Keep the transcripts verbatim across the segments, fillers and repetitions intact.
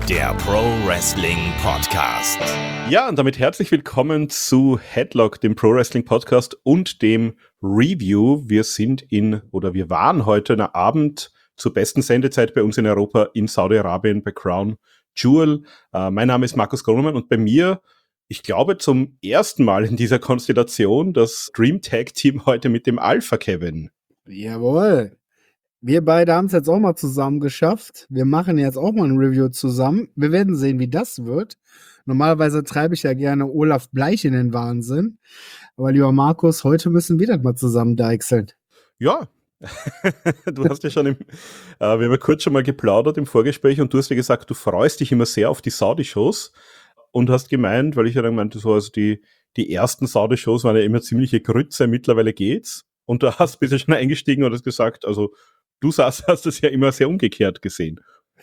der Pro Wrestling Podcast. Ja, und damit herzlich willkommen zu Headlock, dem Pro Wrestling Podcast und dem Review. Wir sind in, oder wir waren heute am Abend zur besten Sendezeit bei uns in Europa in Saudi-Arabien bei Crown Jewel. Äh, mein Name ist Markus Gronemann und bei mir, ich glaube zum ersten Mal in dieser Konstellation, das Dream Tag Team heute mit dem Alpha Kevin. Jawohl. Wir beide haben es jetzt auch mal zusammen geschafft. Wir machen jetzt auch mal ein Review zusammen. Wir werden sehen, wie das wird. Normalerweise treibe ich ja gerne Olaf Bleich in den Wahnsinn. Aber lieber Markus, heute müssen wir das mal zusammen deichseln. Ja, du hast ja schon im, äh, wir haben ja kurz schon mal geplaudert im Vorgespräch und du hast ja gesagt, du freust dich immer sehr auf die Saudi-Shows und hast gemeint, weil ich ja dann meinte, so, also die, die ersten Saudi-Shows waren ja immer ziemliche Grütze, mittlerweile geht's. Und du hast bist ja schon eingestiegen und hast gesagt, also du hast, hast es ja immer sehr umgekehrt gesehen.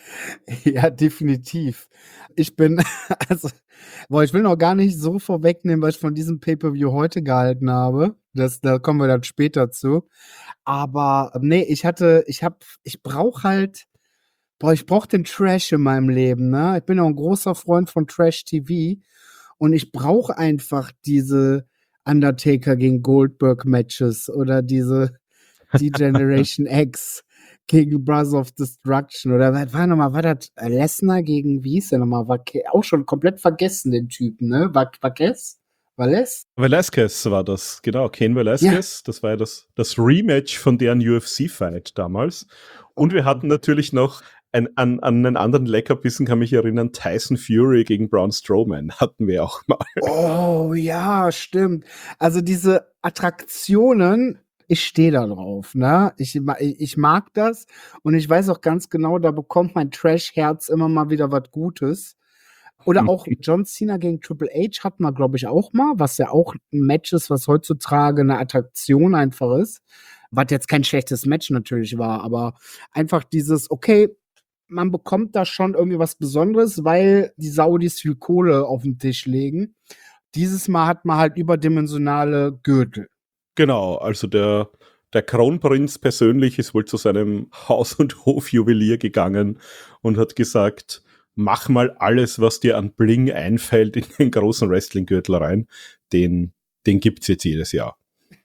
Ja, definitiv. Ich bin, also, boah, ich will noch gar nicht so vorwegnehmen, was ich von diesem Pay-Per-View heute gehalten habe. Das, da kommen wir dann später zu. Aber nee, ich hatte, ich hab, ich brauch halt, boah, ich brauch den Trash in meinem Leben, ne? Ich bin auch ein großer Freund von Trash-T V und ich brauche einfach diese Undertaker gegen Goldberg-Matches oder diese D-Generation X gegen Brothers of Destruction oder was war nochmal, war das Lesnar gegen, wie hieß der nochmal, war auch schon komplett vergessen, den Typen, ne? Vaquez? Valles? Velasquez war das, genau, Cain Velasquez, ja. Das war ja das, das Rematch von deren U F C-Fight damals. Und wir hatten natürlich noch ein, an, an einen anderen Leckerbissen, kann mich erinnern, Tyson Fury gegen Braun Strowman hatten wir auch mal. Oh ja, stimmt. Also diese Attraktionen, ich stehe da drauf, ne? Ich, ich mag das und ich weiß auch ganz genau, da bekommt mein Trash-Herz immer mal wieder was Gutes. Oder auch John Cena gegen Triple H hat man, glaube ich, auch mal, was ja auch ein Match ist, was heutzutage eine Attraktion einfach ist. Was jetzt kein schlechtes Match natürlich war, aber einfach dieses, okay, man bekommt da schon irgendwie was Besonderes, weil die Saudis viel Kohle auf den Tisch legen. Dieses Mal hat man halt überdimensionale Gürtel. Genau, also der, der Kronprinz persönlich ist wohl zu seinem Haus- und Hofjuwelier gegangen und hat gesagt, mach mal alles, was dir an Bling einfällt, in den großen Wrestling-Gürtel rein. Den, den gibt's jetzt jedes Jahr.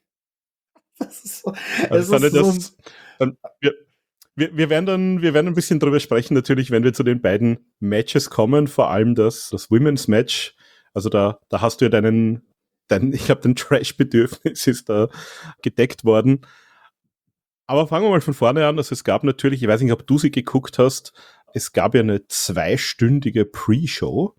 Das ist so, also das ist so das, dann, wir, wir, wir, werden dann, wir werden ein bisschen drüber sprechen, natürlich, wenn wir zu den beiden Matches kommen, vor allem das, das Women's Match. Also da, da hast du ja deinen Dein, ich glaube, dein Trash-Bedürfnis ist da gedeckt worden. Aber fangen wir mal von vorne an. Also es gab natürlich, ich weiß nicht, ob du sie geguckt hast, es gab ja eine zweistündige Pre-Show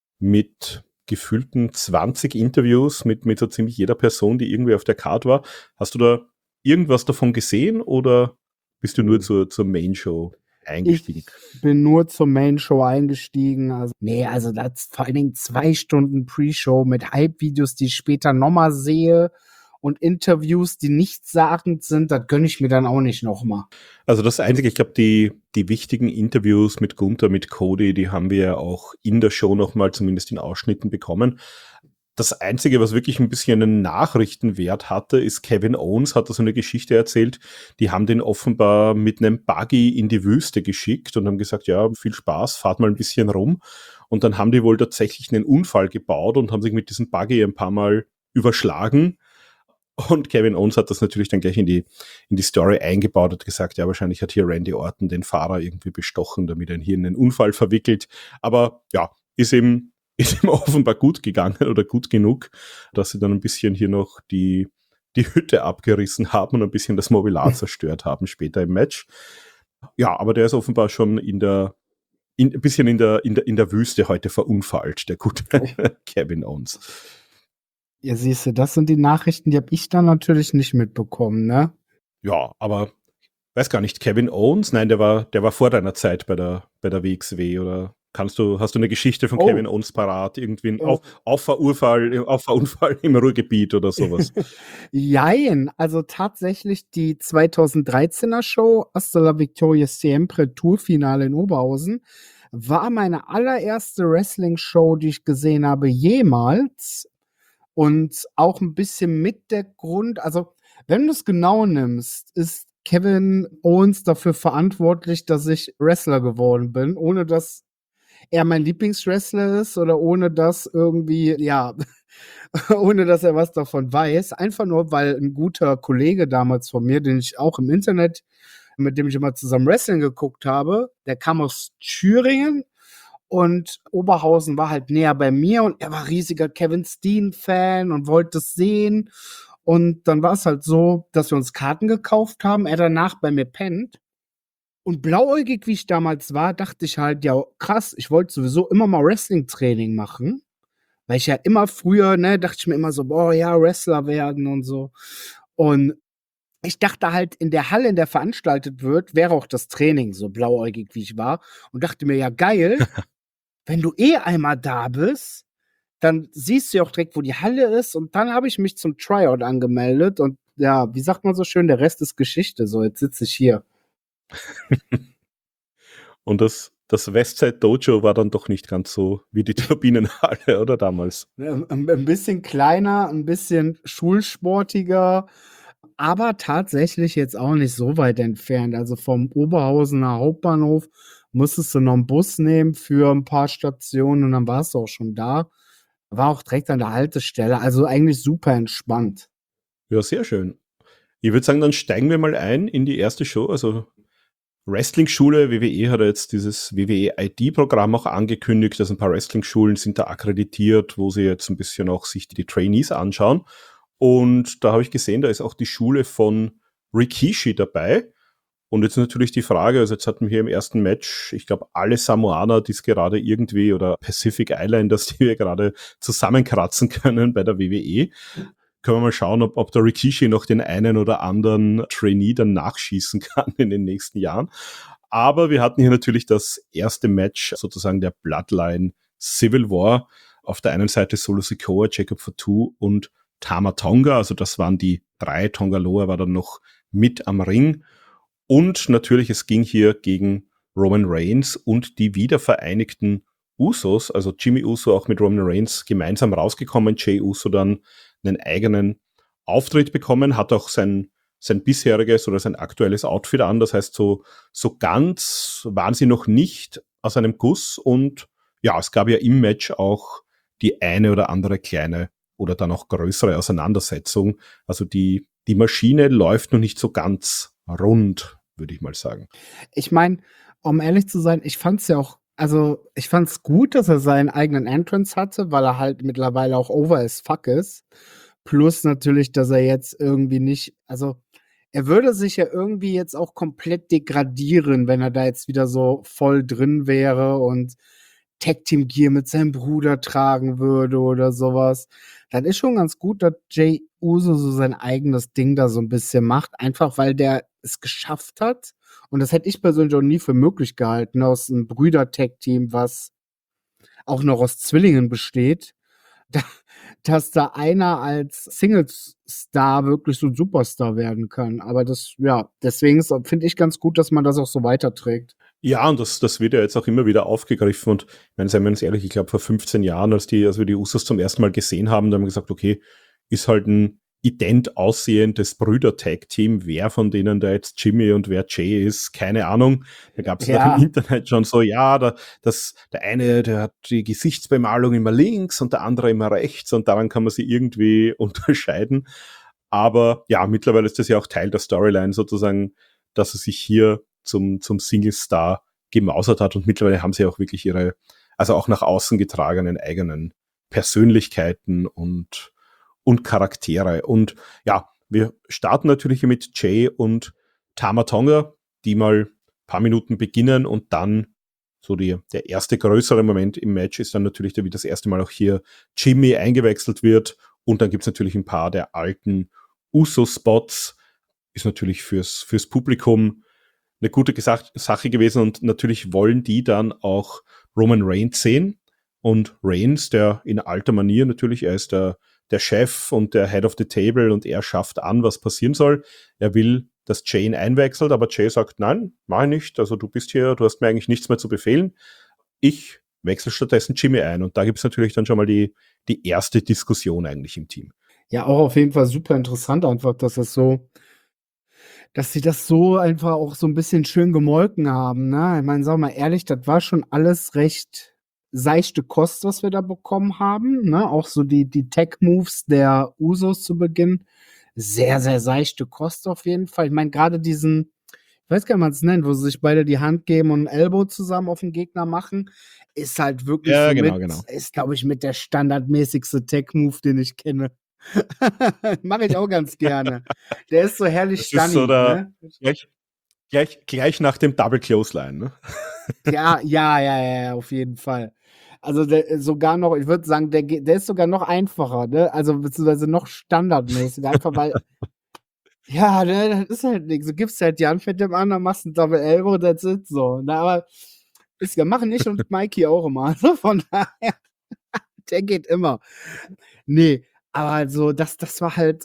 mit gefühlten zwanzig Interviews mit, mit so ziemlich jeder Person, die irgendwie auf der Card war. Hast du da irgendwas davon gesehen oder bist du nur zur, zur Main-Show eingestiegen? Ich bin nur zur Main-Show eingestiegen. Also, nee, also das vor allen Dingen zwei Stunden Pre-Show mit Hype-Videos, die ich später nochmal sehe und Interviews, die nichtssagend sind, das gönne ich mir dann auch nicht nochmal. Also das Einzige, ich glaube, die, die wichtigen Interviews mit Gunther, mit Cody, die haben wir ja auch in der Show nochmal zumindest in Ausschnitten bekommen. Das Einzige, was wirklich ein bisschen einen Nachrichtenwert hatte, ist Kevin Owens hat da so eine Geschichte erzählt. Die haben den offenbar mit einem Buggy in die Wüste geschickt und haben gesagt, ja, viel Spaß, fahrt mal ein bisschen rum. Und dann haben die wohl tatsächlich einen Unfall gebaut und haben sich mit diesem Buggy ein paar Mal überschlagen. Und Kevin Owens hat das natürlich dann gleich in die, in die Story eingebaut, hat gesagt, ja, wahrscheinlich hat hier Randy Orton den Fahrer irgendwie bestochen, damit er hier in einen Unfall verwickelt. Aber ja, ist eben ist ihm offenbar gut gegangen oder gut genug, dass sie dann ein bisschen hier noch die, die Hütte abgerissen haben und ein bisschen das Mobiliar zerstört haben später im Match. Ja, aber der ist offenbar schon in der, in, ein bisschen in der, in der, in der Wüste heute verunfallt, der gute Kevin Owens. Ja, siehst du, das sind die Nachrichten, die habe ich dann natürlich nicht mitbekommen, ne? Ja, aber weiß gar nicht, Kevin Owens? Nein, der war, der war vor deiner Zeit bei der, bei der W X W, oder kannst du, hast du eine Geschichte von oh. Kevin Owens parat? Irgendwie ein oh. Auffahrunfall, Auffahrunfall im Ruhrgebiet oder sowas? Jein, also tatsächlich die zweitausenddreizehner Show Hasta la Victoria Siempre Tourfinale in Oberhausen war meine allererste Wrestling-Show, die ich gesehen habe jemals. Und auch ein bisschen mit der Grund, also wenn du es genau nimmst, ist Kevin Owens dafür verantwortlich, dass ich Wrestler geworden bin, ohne dass er mein Lieblingswrestler ist oder ohne dass irgendwie, ja, ohne dass er was davon weiß. Einfach nur, weil ein guter Kollege damals von mir, den ich auch im Internet, mit dem ich immer zusammen Wrestling geguckt habe, der kam aus Thüringen und Oberhausen war halt näher bei mir und er war riesiger Kevin Steen-Fan und wollte es sehen. Und dann war es halt so, dass wir uns Karten gekauft haben, er danach bei mir pennt. Und blauäugig, wie ich damals war, dachte ich halt, ja, krass, ich wollte sowieso immer mal Wrestling-Training machen. Weil ich ja immer früher, ne, dachte ich mir immer so, boah, ja, Wrestler werden und so. Und ich dachte halt, in der Halle, in der veranstaltet wird, wäre auch das Training, so blauäugig wie ich war. Und dachte mir, ja, geil, wenn du eh einmal da bist, dann siehst du ja auch direkt, wo die Halle ist. Und dann habe ich mich zum Tryout angemeldet. Und ja, wie sagt man so schön, der Rest ist Geschichte. So, jetzt sitze ich hier. Und das, das Westside Dojo war dann doch nicht ganz so wie die Turbinenhalle, oder damals? Ein, ein bisschen kleiner, ein bisschen schulsportiger, aber tatsächlich jetzt auch nicht so weit entfernt. Also vom Oberhausener Hauptbahnhof musstest du noch einen Bus nehmen für ein paar Stationen und dann warst du auch schon da. War auch direkt an der Haltestelle, also eigentlich super entspannt. Ja, sehr schön. Ich würde sagen, dann steigen wir mal ein in die erste Show. Also Wrestling-Schule, W W E hat ja jetzt dieses W W E I D-Programm auch angekündigt, dass ein paar Wrestling-Schulen sind da akkreditiert, wo sie jetzt ein bisschen auch sich die Trainees anschauen. Und da habe ich gesehen, da ist auch die Schule von Rikishi dabei. Und jetzt natürlich die Frage, also jetzt hatten wir hier im ersten Match, ich glaube, alle Samoaner, die es gerade irgendwie, oder Pacific Islanders, die wir gerade zusammenkratzen können bei der W W E. Können wir mal schauen, ob, ob der Rikishi noch den einen oder anderen Trainee dann nachschießen kann in den nächsten Jahren. Aber wir hatten hier natürlich das erste Match sozusagen der Bloodline Civil War. Auf der einen Seite Solo Sikoa, Jacob Fatu und Tama Tonga. Also das waren die drei. Tonga Loa war dann noch mit am Ring. Und natürlich, es ging hier gegen Roman Reigns und die wiedervereinigten Usos, also Jimmy Uso auch mit Roman Reigns gemeinsam rausgekommen, Jey Uso dann einen eigenen Auftritt bekommen, hat auch sein, sein bisheriges oder sein aktuelles Outfit an, das heißt, so, so ganz waren sie noch nicht aus einem Guss und ja, es gab ja im Match auch die eine oder andere kleine oder dann auch größere Auseinandersetzung, also die, die Maschine läuft noch nicht so ganz rund, würde ich mal sagen. Ich meine, um ehrlich zu sein, ich fand's ja auch, also ich fand's gut, dass er seinen eigenen Entrance hatte, weil er halt mittlerweile auch over as fuck ist. Plus natürlich, dass er jetzt irgendwie nicht, also er würde sich ja irgendwie jetzt auch komplett degradieren, wenn er da jetzt wieder so voll drin wäre und Tag Team Gear mit seinem Bruder tragen würde oder sowas. Dann ist schon ganz gut, dass Jey Uso so sein eigenes Ding da so ein bisschen macht, einfach weil der es geschafft hat. Und das hätte ich persönlich auch nie für möglich gehalten, aus einem Brüder-Tag-Team, was auch noch aus Zwillingen besteht, da, dass da einer als Singles-Star wirklich so ein Superstar werden kann. Aber das, ja, deswegen finde ich ganz gut, dass man das auch so weiterträgt. Ja, und das, das wird ja jetzt auch immer wieder aufgegriffen. Und ich meine, seien wir uns ehrlich, ich glaube vor fünfzehn Jahren, als, die, als wir die Usos zum ersten Mal gesehen haben, da haben wir gesagt, okay, ist halt ein ident aussehendes Brüder-Tag-Team. Wer von denen da jetzt Jimmy und wer Jay ist, keine Ahnung. Da gab es ja dann im Internet schon so, ja, da, das, der eine, der hat die Gesichtsbemalung immer links und der andere immer rechts und daran kann man sie irgendwie unterscheiden. Aber ja, mittlerweile ist das ja auch Teil der Storyline sozusagen, dass er sich hier zum, zum Single-Star gemausert hat und mittlerweile haben sie auch wirklich ihre, also auch nach außen getragenen eigenen Persönlichkeiten und und Charaktere. Und ja, wir starten natürlich mit Jay und Tama Tonga, die mal ein paar Minuten beginnen und dann so die, der erste größere Moment im Match ist dann natürlich, wie das erste Mal auch hier Jimmy eingewechselt wird und dann gibt's natürlich ein paar der alten Uso-Spots. Ist natürlich fürs, fürs Publikum eine gute Gesach- Sache gewesen und natürlich wollen die dann auch Roman Reigns sehen und Reigns, der in alter Manier natürlich, er ist der der Chef und der Head of the Table und er schafft an, was passieren soll. Er will, dass Jay ihn einwechselt, aber Jay sagt, nein, mach ich nicht. Also du bist hier, du hast mir eigentlich nichts mehr zu befehlen. Ich wechsle stattdessen Jimmy ein. Und da gibt's natürlich dann schon mal die, die erste Diskussion eigentlich im Team. Ja, auch auf jeden Fall super interessant einfach, dass es so dass sie das so einfach auch so ein bisschen schön gemolken haben, ne? Ich meine, sagen wir mal ehrlich, das war schon alles recht seichte Kost, was wir da bekommen haben, ne? Auch so die die Tech-Moves der Usos zu Beginn, sehr, sehr seichte Kost auf jeden Fall. Ich meine, gerade diesen, ich weiß gar nicht, wie man's nennt, wo sie sich beide die Hand geben und 'n Elbow zusammen auf den Gegner machen, ist halt wirklich Ja, so genau, mit genau. ist, glaube ich, mit der standardmäßigste Tech-Move, den ich kenne. Mache ich auch ganz gerne. Der ist so herrlich Das ist so stunning, der ne? gleich gleich gleich nach dem Double Clothesline, ne? Ja, ja, ja, ja, ja, auf jeden Fall. Also, der äh, sogar noch, ich würde sagen, der ge der ist sogar noch einfacher, ne? Also, beziehungsweise noch standardmäßiger, einfach weil ja, ne, das ist halt nix. Du gibst halt die Hand mit dem anderen, machst 'n Double Elbow, that's it so, ne? Aber ist ja machen ich und Mikey auch immer. Also, von daher, der geht immer. Ne, aber also, das das war halt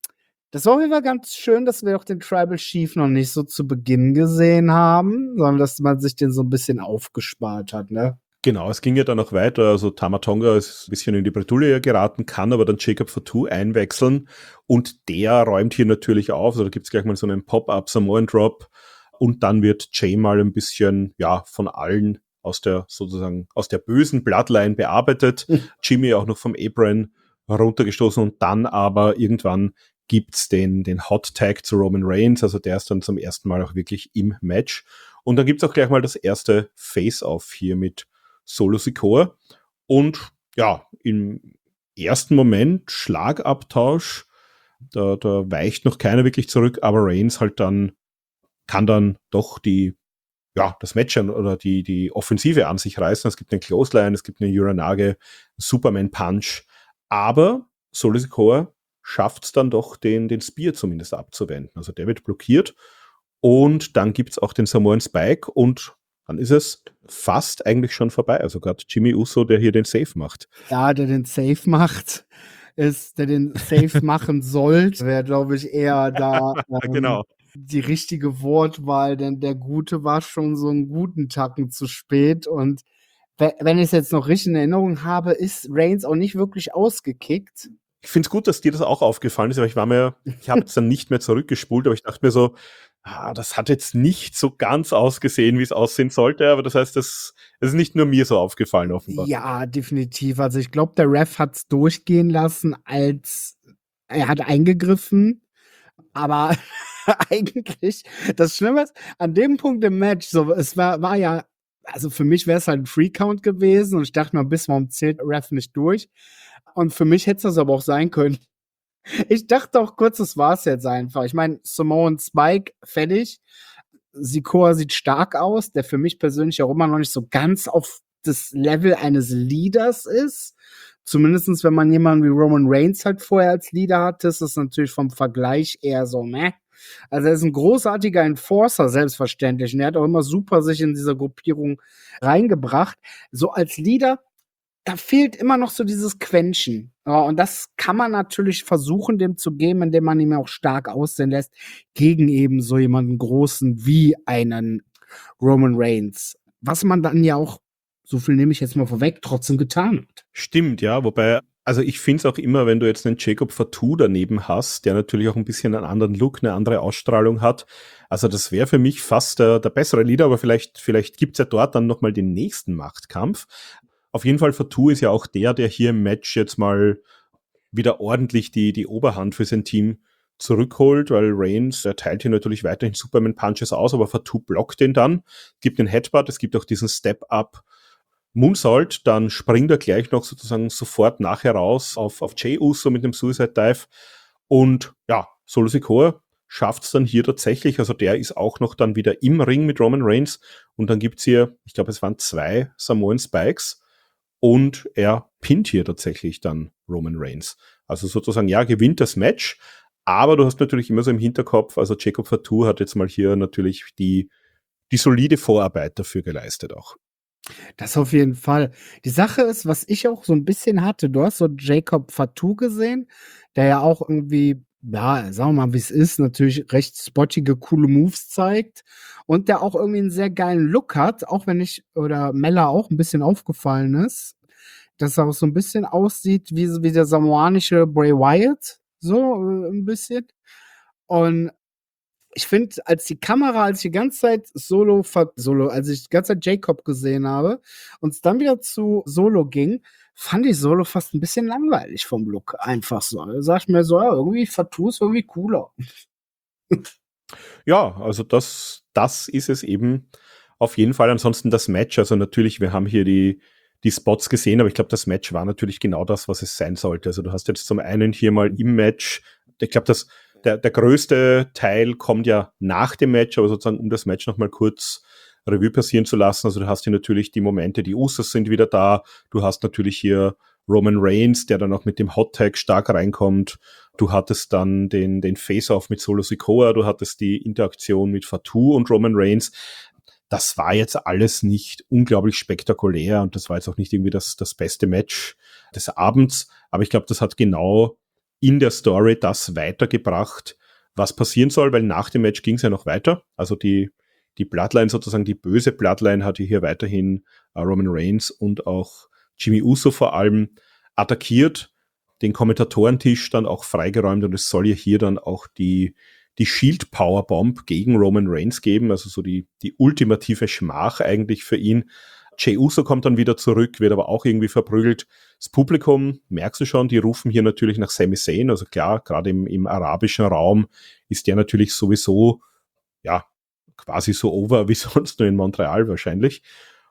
das war auf jeden Fall ganz schön, dass wir auch den Tribal Chief noch nicht so zu Beginn gesehen haben, sondern dass man sich den so 'n bisschen aufgespart hat, ne? Genau, es ging ja dann noch weiter. Also Tama Tonga ist ein bisschen in die Bredouille geraten, kann aber dann Jacob Fatu einwechseln und der räumt hier natürlich auf. Also da gibt's gleich mal so einen Pop-Up Samoan Drop und dann wird Jay mal ein bisschen, ja, von allen aus der sozusagen aus der bösen Bloodline bearbeitet. Jimmy auch noch vom Apron runtergestoßen und dann aber irgendwann gibt's den den Hot Tag zu Roman Reigns. Also der ist dann zum ersten Mal auch wirklich im Match. Und dann gibt's auch gleich mal das erste Face-Off hier mit Solo Sikoa. Und ja, im ersten Moment Schlagabtausch, da, da weicht noch keiner wirklich zurück, aber Reigns halt dann, kann dann doch die, ja, das Match an- oder die, die Offensive an sich reißen. Es gibt einen Clothesline, es gibt eine Uranage, Superman Punch, aber Solo Sikoa schafft es dann doch, den, den Spear zumindest abzuwenden. Also der wird blockiert und dann gibt's auch den Samoan Spike und dann ist es fast eigentlich schon vorbei. Also gerade Jimmy Uso, der hier den Save macht. Ja, der den Safe macht, ist der den Safe machen sollte, wäre, glaube ich, eher da, ähm, Genau. die richtige Wortwahl, denn der Gute war schon so 'n guten Tacken zu spät und we wenn ich's jetzt noch richtig in Erinnerung habe, ist Reigns auch nicht wirklich ausgekickt. Ich finde es gut, dass dir das auch aufgefallen ist, aber ich war mir, ich habe jetzt dann nicht mehr zurückgespult, aber ich dachte mir so, ah, das hat jetzt nicht so ganz ausgesehen, wie es aussehen sollte, aber das heißt, das, das ist nicht nur mir so aufgefallen, offenbar. Ja, definitiv. Also, ich glaube, der Ref hat's durchgehen lassen, als er hat eingegriffen, aber eigentlich das Schlimme ist, an dem Punkt im Match, so, es war war ja, also, für mich wäre es halt 'n Free Count gewesen und ich dachte mir: „Bis warum zählt Ref nicht durch?“ Und für mich hätte es aber auch sein können. Ich dachte auch kurz, das war's jetzt einfach. Ich meine, Samoan Spike fertig. Sikoa sieht stark aus, der für mich persönlich auch immer noch nicht so ganz auf das Level eines Leaders ist. Zumindestens, wenn man jemanden wie Roman Reigns halt vorher als Leader hatte, ist das natürlich vom Vergleich eher so, ne? Also, er ist 'n großartiger Enforcer, selbstverständlich. Und er hat auch immer super sich in dieser Gruppierung reingebracht. So als Leader, da fehlt immer noch so dieses Quäntchen. Ja, und das kann man natürlich versuchen, dem zu geben, indem man ihn auch stark aussehen lässt, gegen eben so jemanden Großen wie einen Roman Reigns. Was man dann ja auch, so viel nehme ich jetzt mal vorweg, trotzdem getan hat. Stimmt, ja, wobei, also ich finde es auch immer, wenn du jetzt einen Jacob Fatu daneben hast, der natürlich auch ein bisschen einen anderen Look, eine andere Ausstrahlung hat, also das wäre für mich fast der, der bessere Leader, aber vielleicht, vielleicht gibt's ja dort dann nochmal den nächsten Machtkampf. Auf jeden Fall, Fatu ist ja auch der, der hier im Match jetzt mal wieder ordentlich die, die Oberhand für sein Team zurückholt, weil Reigns, er teilt hier natürlich weiterhin Superman Punches aus, aber Fatu blockt den dann, gibt den Headbutt, es gibt auch diesen Step-Up Moonsault, dann springt er gleich noch sozusagen sofort nachher raus auf, auf Jey Uso mit dem Suicide Dive und ja, Solo Sikoa schafft es dann hier tatsächlich, also der ist auch noch dann wieder im Ring mit Roman Reigns und dann gibt's hier, ich glaube es waren zwei Samoan Spikes und er pinnt hier tatsächlich dann Roman Reigns. Also sozusagen, ja, gewinnt das Match, aber du hast natürlich immer so im Hinterkopf, also Jacob Fatu hat jetzt mal hier natürlich die, die solide Vorarbeit dafür geleistet auch. Das auf jeden Fall. Die Sache ist, was ich auch so 'n bisschen hatte, du hast so Jacob Fatu gesehen, der ja auch irgendwie, ja, sagen wir mal, wie's ist, natürlich recht spottige, coole Moves zeigt und der auch irgendwie 'n sehr geilen Look hat, auch wenn ich oder Mella auch 'n bisschen aufgefallen ist, dass er auch so 'n bisschen aussieht wie so wie der samoanische Bray Wyatt, so, äh, 'n bisschen. Und ich finde, als die Kamera, als ich die ganze Zeit Solo, Solo, als ich die ganze Zeit Jacob gesehen habe und es dann wieder zu Solo ging, fand ich Solo fast ein bisschen langweilig vom Look. Einfach so. Da sag ich mir so, ja, irgendwie Fatou ist irgendwie cooler. Ja, also das, das ist es eben auf jeden Fall. Ansonsten das Match, also natürlich, wir haben hier die, die Spots gesehen, aber ich glaube, das Match war natürlich genau das, was es sein sollte. Also du hast jetzt zum einen hier mal im Match, ich glaube, das Der, der größte Teil kommt ja nach dem Match, aber sozusagen, um das Match nochmal kurz Revue passieren zu lassen. Also du hast hier natürlich die Momente, die Usos sind wieder da. Du hast natürlich hier Roman Reigns, der dann auch mit dem Hot Tag stark reinkommt. Du hattest dann den, den Face-Off mit Solo Sikoa. Du hattest die Interaktion mit Fatou und Roman Reigns. Das war jetzt alles nicht unglaublich spektakulär und das war jetzt auch nicht irgendwie das, das beste Match des Abends. Aber ich glaube, das hat genau in der Story das weitergebracht, was passieren soll, weil nach dem Match ging es ja noch weiter. Also die, die Bloodline sozusagen, die böse Bloodline hatte hier weiterhin äh, Roman Reigns und auch Jimmy Uso vor allem attackiert, den Kommentatorentisch dann auch freigeräumt und es soll ja hier dann auch die, die Shield Powerbomb gegen Roman Reigns geben, also so die, die ultimative Schmach eigentlich für ihn. Jey Uso kommt dann wieder zurück, wird aber auch irgendwie verprügelt. Das Publikum, merkst du schon, die rufen hier natürlich nach Sami Zayn. Also klar, gerade im, im arabischen Raum ist der natürlich sowieso, ja, quasi so over wie sonst nur in Montreal wahrscheinlich.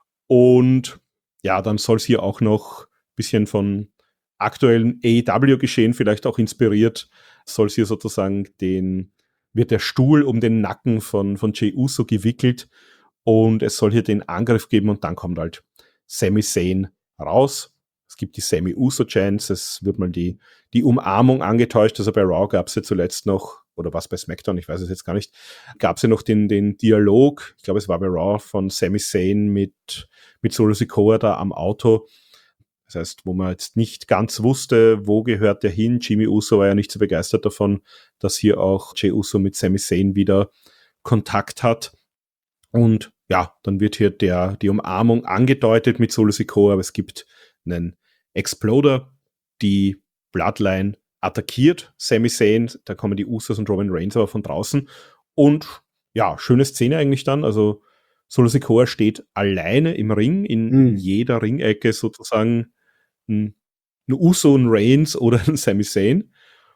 Und ja, dann soll es hier auch noch ein bisschen von aktuellen A E W-Geschehen vielleicht auch inspiriert, soll es hier sozusagen den, wird der Stuhl um den Nacken von, von Jey Uso gewickelt. Und es soll hier den Angriff geben und dann kommt halt Sami Zayn raus. Es gibt die Sami Uso Chance, es wird mal die, die Umarmung angetäuscht. Also bei Raw gab es ja zuletzt noch, oder was bei SmackDown, ich weiß es jetzt gar nicht, gab es ja noch den, den Dialog, ich glaube es war bei Raw, von Sami Zayn mit, mit Solo Sikoa da am Auto. Das heißt, wo man jetzt nicht ganz wusste, wo gehört der hin. Jimmy Uso war ja nicht so begeistert davon, dass hier auch Jey Uso mit Sami Zayn wieder Kontakt hat. Und ja, dann wird hier der, die Umarmung angedeutet mit Solo Sikoa, aber es gibt einen Exploder, die Bloodline attackiert Sami Zayn, da kommen die Usos und Roman Reigns aber von draußen und ja, schöne Szene eigentlich dann, also Solo Sikoa steht alleine im Ring, in Mhm. jeder Ringecke sozusagen ein, ein Uso, ein Reigns oder ein Sami Zayn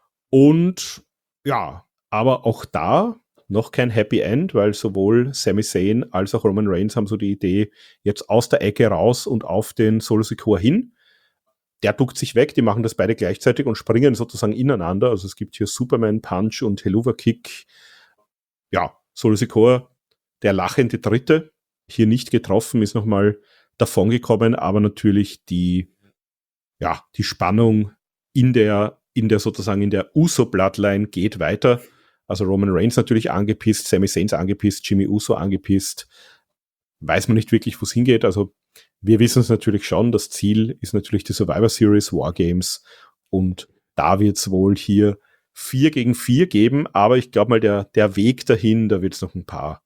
und ja, aber auch da noch kein Happy End, weil sowohl Sami Zayn als auch Roman Reigns haben so die Idee, jetzt aus der Ecke raus und auf den Solo Sikoa hin. Der duckt sich weg, die machen das beide gleichzeitig und springen sozusagen ineinander. Also es gibt hier Superman Punch und Helluva Kick. Ja, Solo Sikoa, der lachende Dritte, hier nicht getroffen, ist nochmal davongekommen, aber natürlich die, ja, die Spannung in der, in der sozusagen in der Uso-Bloodline geht weiter. Also Roman Reigns natürlich angepisst, Sami Zayn angepisst, Jimmy Uso angepisst. Weiß man nicht wirklich, wo es hingeht. Also wir wissen es natürlich schon. Das Ziel ist natürlich die Survivor Series Wargames. Und da wird es wohl hier vier gegen vier geben. Aber ich glaube mal, der, der Weg dahin, da wird es noch ein paar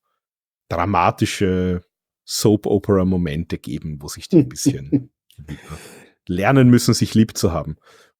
dramatische Soap-Opera-Momente geben, wo sich die ein bisschen lernen müssen, sich lieb zu haben.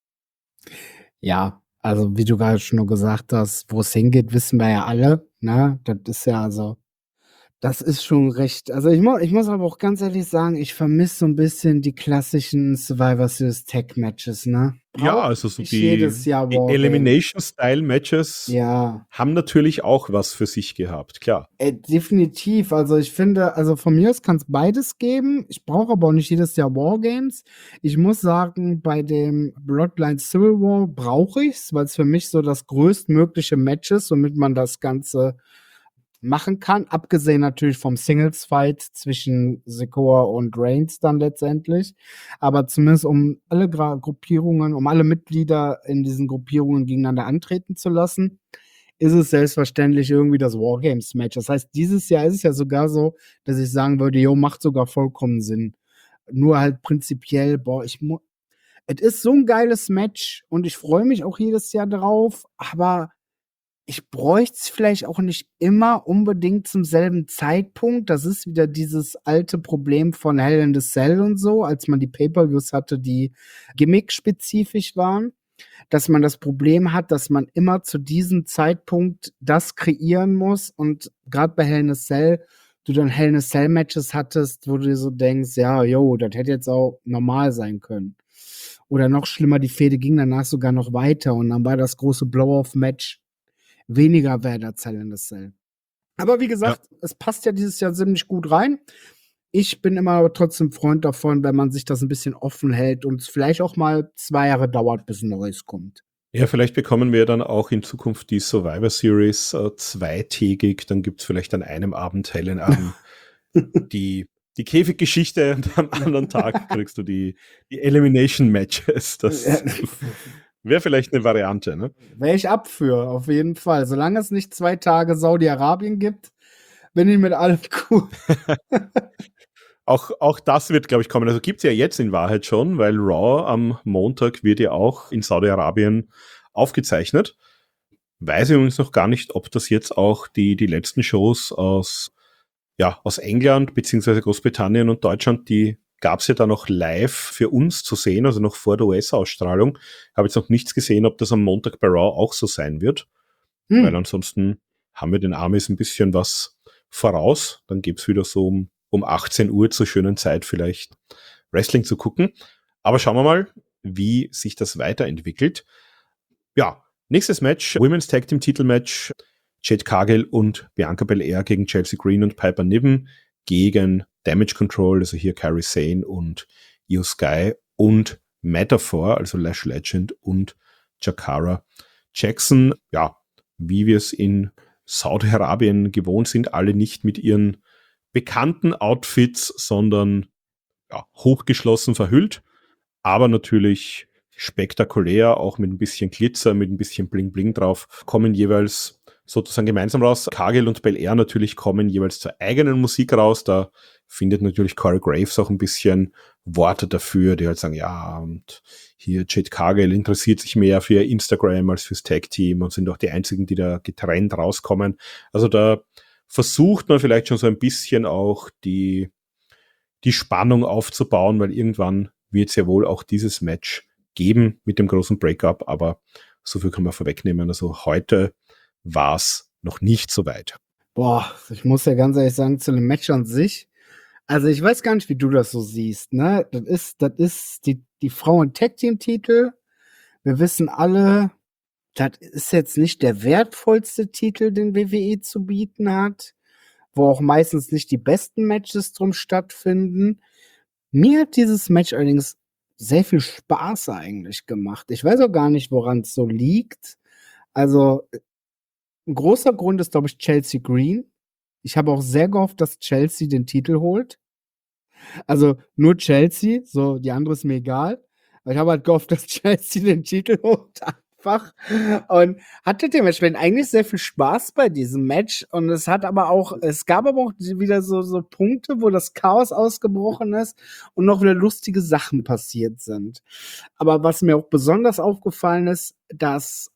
Ja, also wie du gerade schon nur gesagt hast, wo es hingeht, wissen wir ja alle. Ne? Das ist ja also, das ist schon recht. Also ich, mu ich muss aber auch ganz ehrlich sagen, ich vermisse so ein bisschen die klassischen Survivor Series Tag Matches, ne? Ja, Brauch also so ich die, jedes Jahr die Wargames. Elimination-Style-Matches Ja, haben natürlich auch was für sich gehabt, klar. äh, definitiv. Also ich finde, also von mir aus kann es beides geben. Ich brauche aber auch nicht jedes Jahr Wargames. Ich muss sagen, bei dem Bloodline Civil War brauche ich es, weil es für mich so das größtmögliche Match ist, womit man das Ganze machen kann. Abgesehen natürlich vom Singles-Fight zwischen Sikoa und Reigns dann letztendlich. Aber zumindest um alle Gra Gruppierungen, um alle Mitglieder in diesen Gruppierungen gegeneinander antreten zu lassen, ist es selbstverständlich irgendwie das Wargames-Match. Das heißt, dieses Jahr ist es ja sogar so, dass ich sagen würde, jo, macht sogar vollkommen Sinn. Nur halt prinzipiell, boah, ich muss. Es ist so ein geiles Match und ich freue mich auch jedes Jahr drauf, aber ich bräuchte es vielleicht auch nicht immer unbedingt zum selben Zeitpunkt. Das ist wieder dieses alte Problem von Hell in the Cell und so, als man die Pay-Per-Views hatte, die gimmick-spezifisch waren. dass man das Problem hat, dass man immer zu diesem Zeitpunkt das kreieren muss und gerade bei Hell in a Cell, du dann Hell in a Cell Matches hattest, wo du dir so denkst, ja, jo, das hätte jetzt auch normal sein können. Oder noch schlimmer, die Fehde ging danach sogar noch weiter und dann war das große Blow-Off-Match weniger wert als Hell in a Cell. Aber wie gesagt, ja. Es passt ja dieses Jahr ziemlich gut rein. Ich bin immer aber trotzdem Freund davon, wenn man sich das ein bisschen offen hält und es vielleicht auch mal zwei Jahre dauert, bis ein Neues kommt. Ja, vielleicht bekommen wir dann auch in Zukunft die Survivor Series äh, zweitägig. Dann gibt es vielleicht an einem Abend hellen Abend die, die Käfiggeschichte und am anderen Tag kriegst du die, die Elimination Matches. Das wäre vielleicht eine Variante, ne? Wäre ich ab für, auf jeden Fall. Solange es nicht zwei Tage Saudi-Arabien gibt, bin ich mit allem cool. Auch, auch das wird, glaube ich, kommen. Also gibt es ja jetzt in Wahrheit schon, weil Raw am Montag wird ja auch in Saudi-Arabien aufgezeichnet. Weiß ich übrigens noch gar nicht, ob das jetzt auch die, die letzten Shows aus, ja, aus England beziehungsweise Großbritannien und Deutschland, die gab es ja da noch live für uns zu sehen, also noch vor der U S-Ausstrahlung. Habe jetzt noch nichts gesehen, ob das am Montag bei Raw auch so sein wird. Hm. Weil ansonsten haben wir den Amis ein bisschen was voraus. Dann gibt's wieder so um um achtzehn Uhr zur schönen Zeit vielleicht Wrestling zu gucken. Aber schauen wir mal, wie sich das weiterentwickelt. Ja, nächstes Match, Women's Tag Team Titelmatch, Jade Cargill und Bianca Belair gegen Chelsea Green und Piper Niven gegen Damage Control, also hier Kairi Sane und Io Sky und Metaphor, also Lash Legend und Jakara Jackson. Ja, wie wir es in Saudi-Arabien gewohnt sind, alle nicht mit ihren bekannten Outfits, sondern ja, hochgeschlossen verhüllt, aber natürlich spektakulär, auch mit ein bisschen Glitzer, mit ein bisschen Bling-Bling drauf, kommen jeweils sozusagen gemeinsam raus. Cargill und Belair natürlich kommen jeweils zur eigenen Musik raus, da findet natürlich Corey Graves auch ein bisschen Worte dafür, die halt sagen, ja, und hier Jade Cargill interessiert sich mehr für Instagram als fürs Tag-Team und sind auch die einzigen, die da getrennt rauskommen. Also da versucht man vielleicht schon so ein bisschen auch die, die Spannung aufzubauen, weil irgendwann wird es ja wohl auch dieses Match geben mit dem großen Breakup, aber so viel kann man vorwegnehmen. Also heute war es noch nicht so weit. Boah, ich muss ja ganz ehrlich sagen, zu dem Match an sich, also ich weiß gar nicht, wie du das so siehst, ne? Das ist, das ist die, die Frauen-Tag-Team-Titel. Wir wissen alle, das ist jetzt nicht der wertvollste Titel, den W W E zu bieten hat, wo auch meistens nicht die besten Matches drum stattfinden. Mir hat dieses Match allerdings sehr viel Spaß eigentlich gemacht. Ich weiß auch gar nicht, woran es so liegt. Also ein großer Grund ist, glaube ich, Chelsea Green. Ich habe auch sehr gehofft, dass Chelsea den Titel holt. Also nur Chelsea, so die andere ist mir egal. Aber ich habe halt gehofft, dass Chelsea den Titel holt. Einfach. Und hatte dementsprechend eigentlich sehr viel Spaß bei diesem Match. Und es hat aber auch, es gab aber auch wieder so, so Punkte, wo das Chaos ausgebrochen ist und noch wieder lustige Sachen passiert sind. Aber was mir auch besonders aufgefallen ist, dass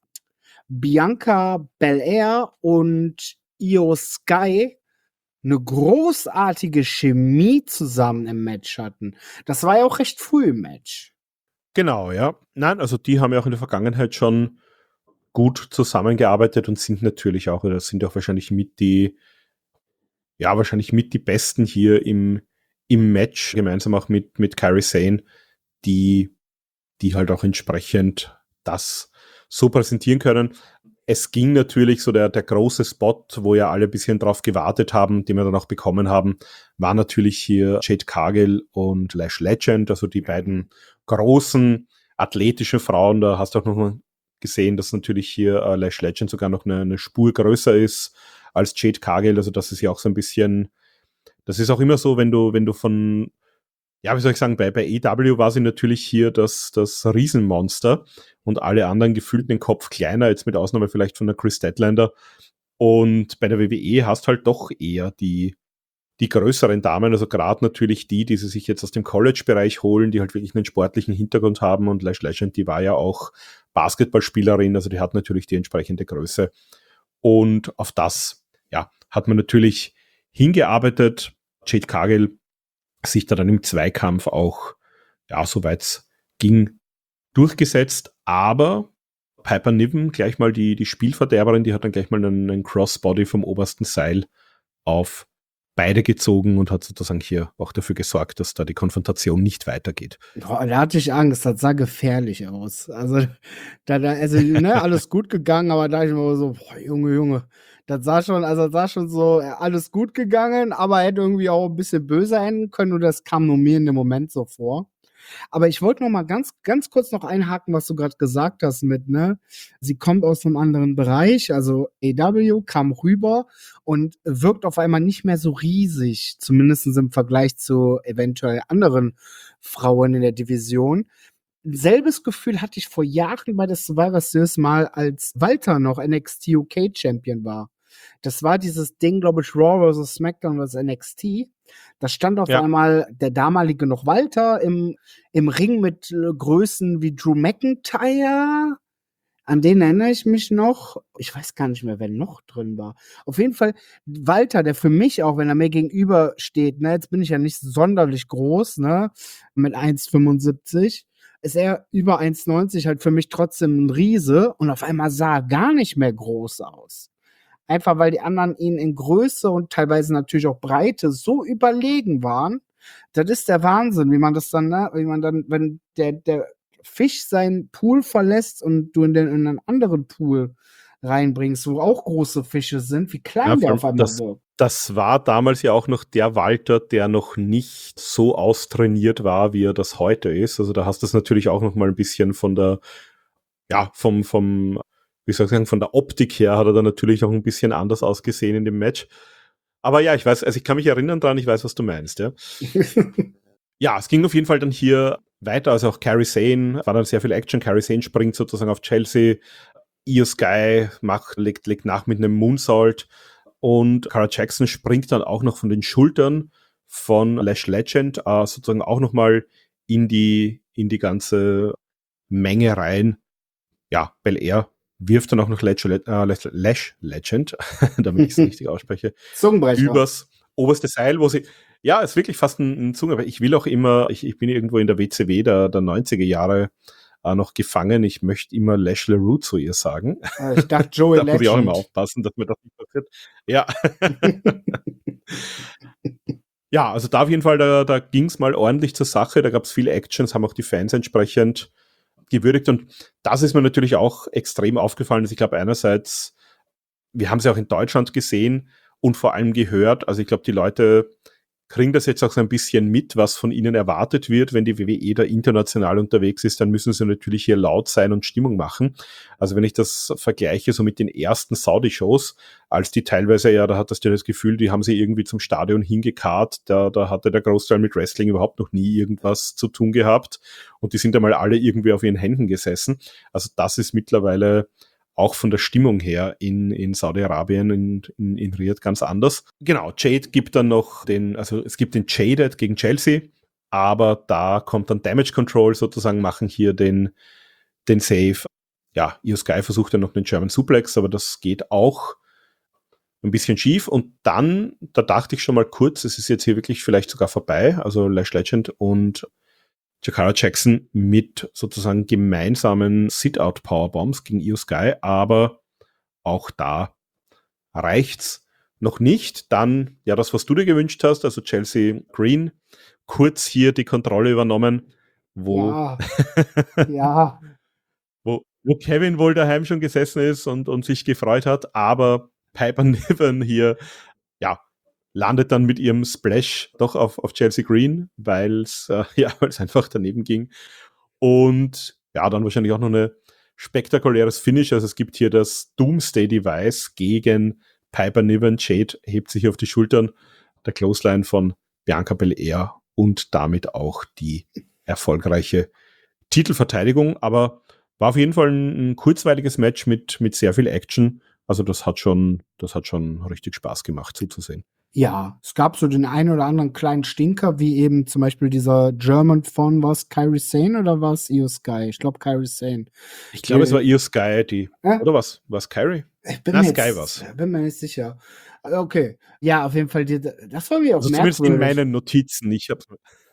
Bianca Belair und Io Sky eine großartige Chemie zusammen im Match hatten. Das war ja auch recht früh im Match. Genau, ja. Nein, also die haben ja auch in der Vergangenheit schon gut zusammengearbeitet und sind natürlich auch, oder sind auch wahrscheinlich mit die, ja, wahrscheinlich mit die Besten hier im, im Match, gemeinsam auch mit, mit Kairi Sane, die, die halt auch entsprechend das so präsentieren können. Es ging natürlich so der, der große Spot, wo ja alle ein bisschen drauf gewartet haben, den wir dann auch bekommen haben, war natürlich hier Jade Cargill und Lash Legend, also die beiden großen athletischen Frauen. Da hast du auch noch mal gesehen, dass natürlich hier äh, Lash Legend sogar noch eine, eine Spur größer ist als Jade Cargill. Also das ist ja auch so ein bisschen, das ist auch immer so, wenn du, wenn du von, ja, wie soll ich sagen, bei, bei A E W war sie natürlich hier das, das Riesenmonster und alle anderen gefühlt den Kopf kleiner, jetzt mit Ausnahme vielleicht von der Chris Statlander. Und bei der W W E hast halt doch eher die, die größeren Damen, also gerade natürlich die, die sie sich jetzt aus dem College-Bereich holen, die halt wirklich einen sportlichen Hintergrund haben. Und Lash Legend, die war ja auch Basketballspielerin, also die hat natürlich die entsprechende Größe. Und auf das, ja, hat man natürlich hingearbeitet. Jade Cargill sich da dann im Zweikampf auch, ja, soweit es ging, durchgesetzt, aber Piper Niven, gleich mal die, die Spielverderberin, die hat dann gleich mal einen, einen Crossbody vom obersten Seil auf beide gezogen und hat sozusagen hier auch dafür gesorgt, dass da die Konfrontation nicht weitergeht. Boah, da hatte ich Angst, das sah gefährlich aus. Also, da, da, also, ne, alles gut gegangen, aber da ich mir so, boah, Junge, Junge, das sah schon, also das sah schon so, äh, alles gut gegangen, aber hätte irgendwie auch ein bisschen böse enden können und das kam nur mir in dem Moment so vor. Aber ich wollte noch mal ganz, ganz kurz noch einhaken, was du gerade gesagt hast mit, ne, sie kommt aus einem anderen Bereich, also A E W kam rüber und wirkt auf einmal nicht mehr so riesig, zumindest im Vergleich zu eventuell anderen Frauen in der Division. Selbes Gefühl hatte ich vor Jahren bei der Survivor Series mal, als Walter noch N X T U K Champion war. Das war dieses Ding, glaube ich, Raw versus SmackDown versus N X T. Da stand auf Ja. einmal der damalige noch Walter im, im Ring mit äh, Größen wie Drew McIntyre. An den erinnere ich mich noch. Ich weiß gar nicht mehr, wer noch drin war. Auf jeden Fall Walter, der für mich auch, wenn er mir gegenüber steht, ne, jetzt bin ich ja nicht sonderlich groß, ne, mit eins Komma fünfundsiebzig, ist er über eins Komma neunzig halt für mich trotzdem ein Riese und auf einmal sah er gar nicht mehr groß aus. Einfach weil die anderen ihn in Größe und teilweise natürlich auch Breite so überlegen waren. Das ist der Wahnsinn, wie man das dann, ne, wie man dann, wenn der, der Fisch seinen Pool verlässt und du in, den, in einen anderen Pool reinbringst, wo auch große Fische sind, wie klein Ja, der vor auf allem einmal das, wird. das war damals ja auch noch der Walter, der noch nicht so austrainiert war, wie er das heute ist. Also da hast du es natürlich auch noch mal ein bisschen von der, ja, vom, vom, wie soll ich sagen, von der Optik her hat er dann natürlich auch ein bisschen anders ausgesehen in dem Match. Aber ja, ich weiß, also ich kann mich erinnern dran, ich weiß, was du meinst, ja. Ja, es ging auf jeden Fall dann hier weiter, also auch Kairi Sane, war dann sehr viel Action. Kairi Sane springt sozusagen auf Chelsea, Io Sky macht, legt, legt nach mit einem Moonsault und Cara Jackson springt dann auch noch von den Schultern von Lash Legend, äh, sozusagen auch nochmal in die, in die ganze Menge rein. Ja, Belair wirft dann auch noch Lash, äh, Lash Legend, damit ich es richtig ausspreche, Zungenbrecher. übers oberste Seil, wo sie, ja, ist wirklich fast ein, ein Zunge, aber ich will auch immer, ich, ich bin irgendwo in der W C W der, der neunziger Jahre äh, noch gefangen, ich möchte immer Lash LaRue zu ihr sagen. Äh, Ich dachte Joey Da muss ich auch immer Legend. aufpassen, dass mir das nicht passiert. Ja. Ja, also da auf jeden Fall, da, da ging es mal ordentlich zur Sache, da gab es viele Actions, haben auch die Fans entsprechend gewürdigt und das ist mir natürlich auch extrem aufgefallen, dass ich glaube einerseits, wir haben es ja auch in Deutschland gesehen und vor allem gehört, also ich glaube die Leute kriegen das jetzt auch so ein bisschen mit, was von ihnen erwartet wird, wenn die W W E da international unterwegs ist, dann müssen sie natürlich hier laut sein und Stimmung machen. Also wenn ich das vergleiche so mit den ersten Saudi-Shows, als die teilweise, ja, da hattest du das Gefühl, die haben sie irgendwie zum Stadion hingekarrt, da, da hatte der Großteil mit Wrestling überhaupt noch nie irgendwas zu tun gehabt und die sind einmal alle irgendwie auf ihren Händen gesessen. Also das ist mittlerweile auch von der Stimmung her in, in Saudi-Arabien, in, in, in Riyadh ganz anders. Genau, Jade gibt dann noch den, also es gibt den Jaded gegen Chelsea, aber da kommt dann Damage Control sozusagen, machen hier den, den Save. Ja, Io Sky versucht dann noch den German Suplex, aber das geht auch ein bisschen schief. Und dann, da dachte ich schon mal kurz, es ist jetzt hier wirklich vielleicht sogar vorbei, also Lash Legend und Jakara Jackson mit sozusagen gemeinsamen Sit-Out-Powerbombs gegen Io Sky, aber auch da reicht's noch nicht. Dann, ja, das, was du dir gewünscht hast, also Chelsea Green, kurz hier die Kontrolle übernommen, wo, Ja, ja. wo, wo Kevin wohl daheim schon gesessen ist und, und sich gefreut hat, aber Piper Niven hier, ja, landet dann mit ihrem Splash doch auf, auf Chelsea Green, weil es äh, ja, weil's einfach daneben ging. Und ja, dann wahrscheinlich auch noch ein spektakuläres Finish. Also es gibt hier das Doomsday-Device gegen Piper Niven. Jade hebt sich auf die Schultern. Der Clothesline von Bianca Belair und damit auch die erfolgreiche Titelverteidigung. Aber war auf jeden Fall ein, ein kurzweiliges Match mit, mit sehr viel Action. Also das hat schon, das hat schon richtig Spaß gemacht zuzusehen. Ja, es gab so den einen oder anderen kleinen Stinker, wie eben zum Beispiel dieser German von, was Kairi Sane oder was Io Sky? Ich glaube Kairi Sane. Ich glaube, es war Io Sky, die, Äh? oder was? Was Kairi? Ich bin Na, mir Sky jetzt, war's. bin mir nicht sicher. Okay, ja, auf jeden Fall, die, das war mir auch Also zumindest merkwürdig. in meinen Notizen. Ich hab's,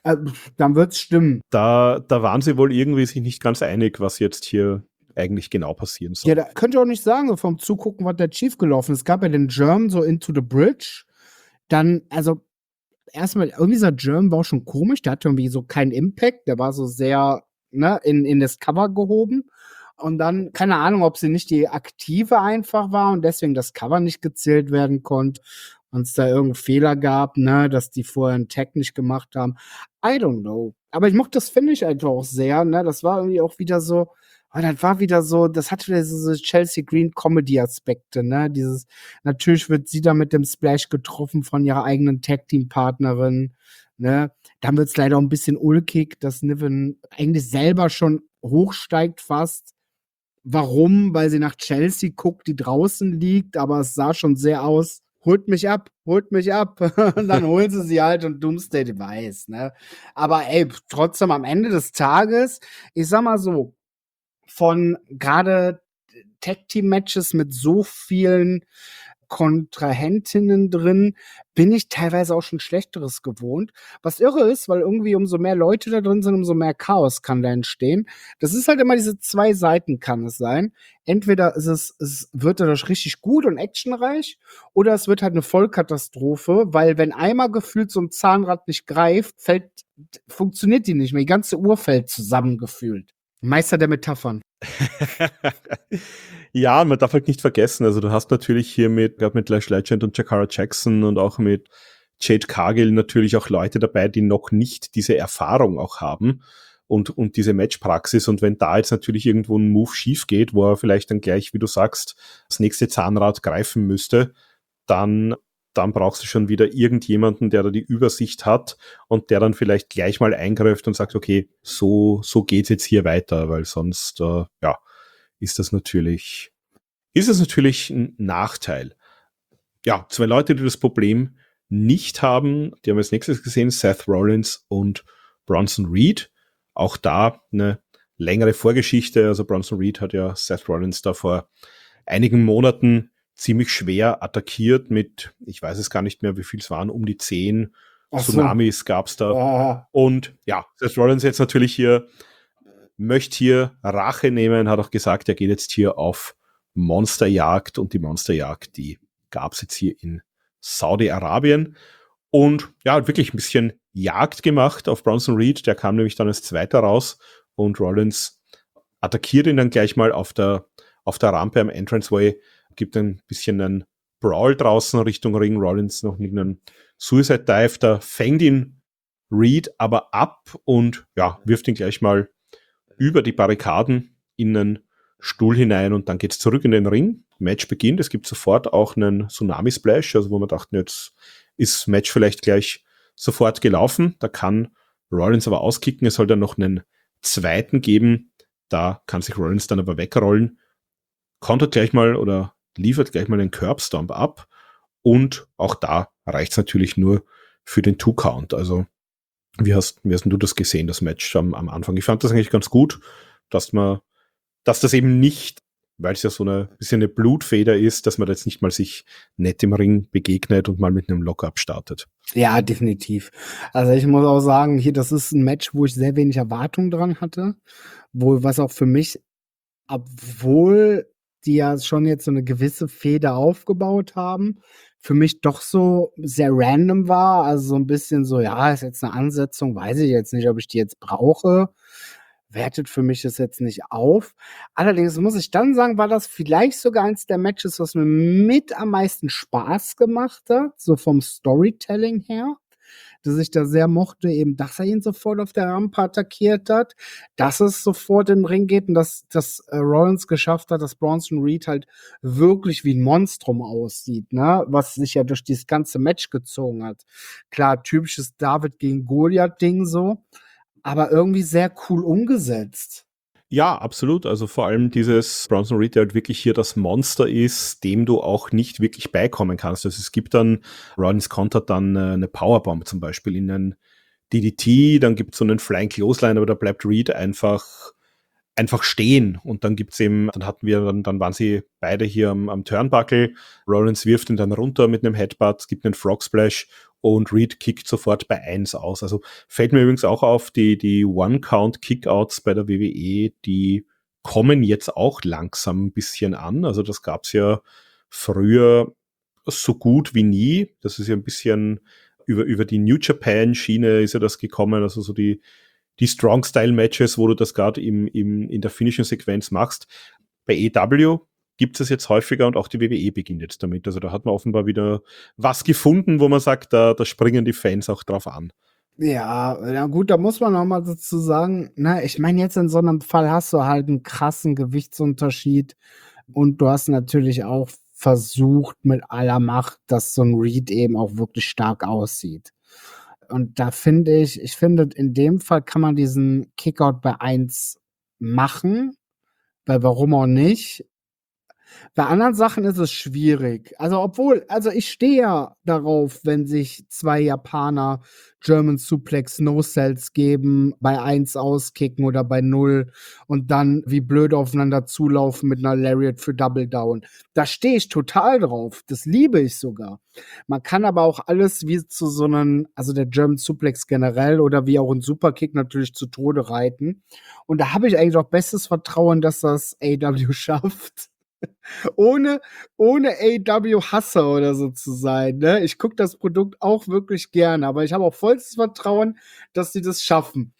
Äh, dann wird's stimmen. Da, da waren sie wohl irgendwie sich nicht ganz einig, was jetzt hier eigentlich genau passieren soll. Ja, da könnt ihr auch nicht sagen, so vom Zugucken, was da schief gelaufen ist. Es gab ja den Germ so into the bridge. Dann, also, erstmal, irgendwie dieser Germ war auch schon komisch. Der hatte irgendwie so keinen Impact. Der war so sehr, ne, in, in das Cover gehoben. Und dann, keine Ahnung, ob sie nicht die Aktive einfach war und deswegen das Cover nicht gezählt werden konnte. Und es da irgendeinen Fehler gab, ne, dass die vorher einen Tag nicht gemacht haben. I don't know. Aber ich mochte das Finish einfach auch sehr, ne. Das war irgendwie auch wieder so, oh, das war wieder so, das hatte wieder diese Chelsea Green Comedy-Aspekte, ne. Dieses, natürlich wird sie da mit dem Splash getroffen von ihrer eigenen Tag-Team-Partnerin, ne. Dann wird's leider auch ein bisschen ulkig, dass Niven eigentlich selber schon hochsteigt fast. Warum? Weil sie nach Chelsea guckt, die draußen liegt, aber es sah schon sehr aus, holt mich ab, holt mich ab. Und dann holen sie sie halt und Doomsday Device, ne? Aber ey, trotzdem am Ende des Tages, ich sag mal so, von gerade Tag-Team-Matches mit so vielen Kontrahentinnen drin, bin ich teilweise auch schon Schlechteres gewohnt. Was irre ist, weil irgendwie umso mehr Leute da drin sind, umso mehr Chaos kann da entstehen. Das ist halt immer diese zwei Seiten kann es sein. Entweder ist es, es wird dadurch richtig gut und actionreich oder es wird halt eine Vollkatastrophe, weil wenn einmal gefühlt so ein Zahnrad nicht greift, fällt, funktioniert die nicht mehr. Die ganze Uhr fällt zusammen gefühlt. Meister der Metaphern. Ja, man darf halt nicht vergessen, also du hast natürlich hier mit, glaub, mit Lash Legend und Jakara Jackson und auch mit Jade Cargill natürlich auch Leute dabei, die noch nicht diese Erfahrung auch haben und, und diese Matchpraxis. Und wenn da jetzt natürlich irgendwo ein Move schief geht, wo er vielleicht dann gleich, wie du sagst, das nächste Zahnrad greifen müsste, dann, dann brauchst du schon wieder irgendjemanden, der da die Übersicht hat und der dann vielleicht gleich mal eingreift und sagt, okay, so, so geht's jetzt hier weiter, weil sonst, äh, ja, ist das natürlich, ist es natürlich ein Nachteil. Ja, zwei Leute, die das Problem nicht haben, die haben wir als nächstes gesehen, Seth Rollins und Bronson Reed. Auch da eine längere Vorgeschichte. Also Bronson Reed hat ja Seth Rollins da vor einigen Monaten ziemlich schwer attackiert mit, ich weiß es gar nicht mehr, wie viel es waren, um die zehn Ach so. Tsunamis gab's da. Ah. Und ja, Seth Rollins jetzt natürlich hier möchte hier Rache nehmen, hat auch gesagt, er geht jetzt hier auf Monsterjagd und die Monsterjagd, die gab es jetzt hier in Saudi-Arabien und ja, hat wirklich ein bisschen Jagd gemacht auf Bronson Reed, der kam nämlich dann als Zweiter raus und Rollins attackiert ihn dann gleich mal auf der, auf der Rampe am Entranceway, gibt ein bisschen einen Brawl draußen Richtung Ring, Rollins noch mit einem Suicide Dive, da fängt ihn Reed aber ab und ja, wirft ihn gleich mal über die Barrikaden in einen Stuhl hinein und dann geht's zurück in den Ring. Match beginnt. Es gibt sofort auch einen Tsunami-Splash, also wo man dachte, jetzt ist Match vielleicht gleich sofort gelaufen. Da kann Rollins aber auskicken. Es soll dann noch einen zweiten geben. Da kann sich Rollins dann aber wegrollen. Kontert gleich mal oder liefert gleich mal den Curb-Stomp ab. Und auch da reicht's natürlich nur für den Two-Count. Also Wie hast, wie hast du das gesehen, das Match am, am Anfang? Ich fand das eigentlich ganz gut, dass man, dass das eben nicht, weil es ja so eine bisschen eine Blutfeder ist, dass man jetzt nicht mal sich nett im Ring begegnet und mal mit einem Lock-up startet. Ja, definitiv. Also ich muss auch sagen, hier, das ist ein Match, wo ich sehr wenig Erwartung dran hatte, wo was auch für mich, obwohl die ja schon jetzt so eine gewisse Feder aufgebaut haben, für mich doch so sehr random war. Also so ein bisschen so, ja, ist jetzt eine Ansetzung, weiß ich jetzt nicht, ob ich die jetzt brauche. Wertet für mich das jetzt nicht auf. Allerdings muss ich dann sagen, war das vielleicht sogar eins der Matches, was mir mit am meisten Spaß gemacht hat, so vom Storytelling her. Dass ich da sehr mochte, eben, dass er ihn sofort auf der Rampe attackiert hat, dass es sofort in den Ring geht und dass, dass äh, Rollins geschafft hat, dass Bronson Reed halt wirklich wie ein Monstrum aussieht, ne? Was sich ja durch dieses ganze Match gezogen hat. Klar, typisches David gegen Goliath-Ding so, aber irgendwie sehr cool umgesetzt. Ja, absolut. Also vor allem dieses Bronson Reed, der halt wirklich hier das Monster ist, dem du auch nicht wirklich beikommen kannst. Also es gibt dann, Rollins kontert dann äh, eine Powerbomb zum Beispiel in einen D D T, dann gibt es so einen Flying Clothesline, aber da bleibt Reed einfach einfach stehen. Und dann gibt's eben, dann hatten wir, dann, dann waren sie beide hier am, am Turnbuckle. Rollins wirft ihn dann runter mit einem Headbutt, es gibt einen Frog Splash und Reed kickt sofort bei eins aus. Also fällt mir übrigens auch auf, die, die One-Count-Kickouts bei der W W E, die kommen jetzt auch langsam ein bisschen an. Also das gab's ja früher so gut wie nie. Das ist ja ein bisschen über, über die New Japan-Schiene ist ja das gekommen. Also so die, die Strong-Style-Matches, wo du das gerade im, im, in der Finishing-Sequenz machst. Bei A E W gibt es jetzt häufiger und auch die W W E beginnt jetzt damit. Also da hat man offenbar wieder was gefunden, wo man sagt, da, da springen die Fans auch drauf an. Ja, na gut, da muss man auch mal dazu sagen, na, ich meine, jetzt in so einem Fall hast du halt einen krassen Gewichtsunterschied und du hast natürlich auch versucht mit aller Macht, dass so ein Reed eben auch wirklich stark aussieht. Und da finde ich, ich finde, in dem Fall kann man diesen Kickout bei eins machen, weil warum auch nicht? Bei anderen Sachen ist es schwierig. Also, obwohl, also ich stehe ja darauf, wenn sich zwei Japaner German Suplex No Cells geben, bei eins auskicken oder bei null und dann wie blöd aufeinander zulaufen mit einer Lariat für Double Down. Da stehe ich total drauf. Das liebe ich sogar. Man kann aber auch alles wie zu so einem, also der German Suplex generell oder wie auch ein Superkick natürlich zu Tode reiten. Und da habe ich eigentlich auch bestes Vertrauen, dass das A E W schafft. Ohne, ohne A E W-Hasser oder so zu sein. Ne? Ich gucke das Produkt auch wirklich gerne, aber ich habe auch vollstes Vertrauen, dass sie das schaffen.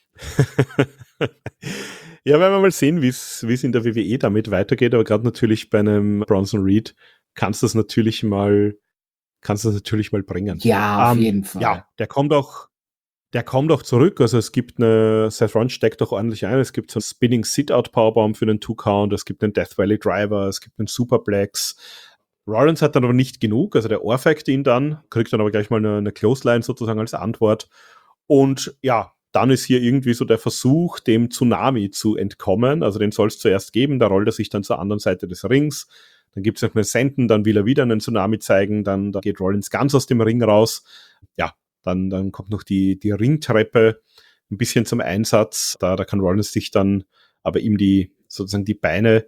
Ja, werden wir mal sehen, wie es in der W W E damit weitergeht, aber gerade natürlich bei einem Bronson Reed kannst du das natürlich mal, kannst du das natürlich mal bringen. Ja, auf ähm, jeden Fall. Ja, der kommt auch, der kommt auch zurück. Also es gibt eine, Seth Rollins steckt auch ordentlich ein. Es gibt so einen Spinning Sit-Out Powerbomb für den Two-Count. Es gibt einen Death Valley Driver. Es gibt einen Superplex. Rollins hat dann aber nicht genug. Also der ohrfeigt ihn dann, kriegt dann aber gleich mal eine, eine Clothesline sozusagen als Antwort. Und ja, dann ist hier irgendwie so der Versuch, dem Tsunami zu entkommen. Also den soll es zuerst geben. Da rollt er sich dann zur anderen Seite des Rings. Dann gibt es noch einen Senden. Dann will er wieder einen Tsunami zeigen. Dann, dann geht Rollins ganz aus dem Ring raus. Ja, Dann, dann kommt noch die, die Ringtreppe ein bisschen zum Einsatz. Da, da kann Rollins sich dann aber ihm die, sozusagen die Beine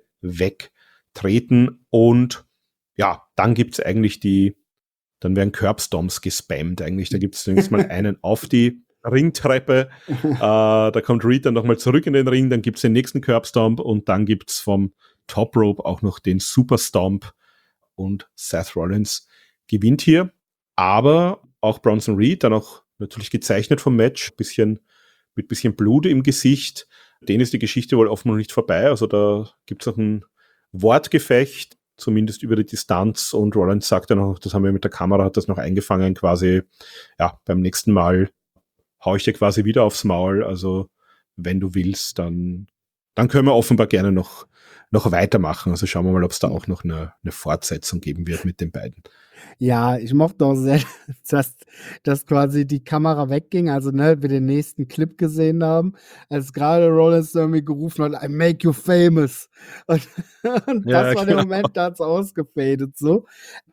wegtreten. Und ja, dann gibt's eigentlich die, dann werden Curbstomps gespammt eigentlich. Da gibt's zunächst mal einen auf die Ringtreppe. äh, da kommt Reed dann nochmal zurück in den Ring. Dann gibt's den nächsten Curbstomp und dann gibt's vom Top Rope auch noch den Superstomp. Und Seth Rollins gewinnt hier. Aber auch Bronson Reed, dann auch natürlich gezeichnet vom Match, bisschen, mit bisschen Blut im Gesicht. Den ist die Geschichte wohl offenbar noch nicht vorbei. Also da gibt's noch ein Wortgefecht, zumindest über die Distanz. Und Rollins sagt dann noch, das haben wir mit der Kamera, hat das noch eingefangen, quasi, ja, beim nächsten Mal hau ich dir quasi wieder aufs Maul. Also wenn du willst, dann, dann können wir offenbar gerne noch, noch weitermachen. Also schauen wir mal, ob es da auch noch eine, eine Fortsetzung geben wird mit den beiden. Ja, ich mochte auch sehr, dass, dass quasi die Kamera wegging, also ne, wir den nächsten Clip gesehen haben, als gerade Rollins irgendwie gerufen hat, I make you famous. Und, und Ja, das war der genau. Moment, da hat's ausgefadet, so.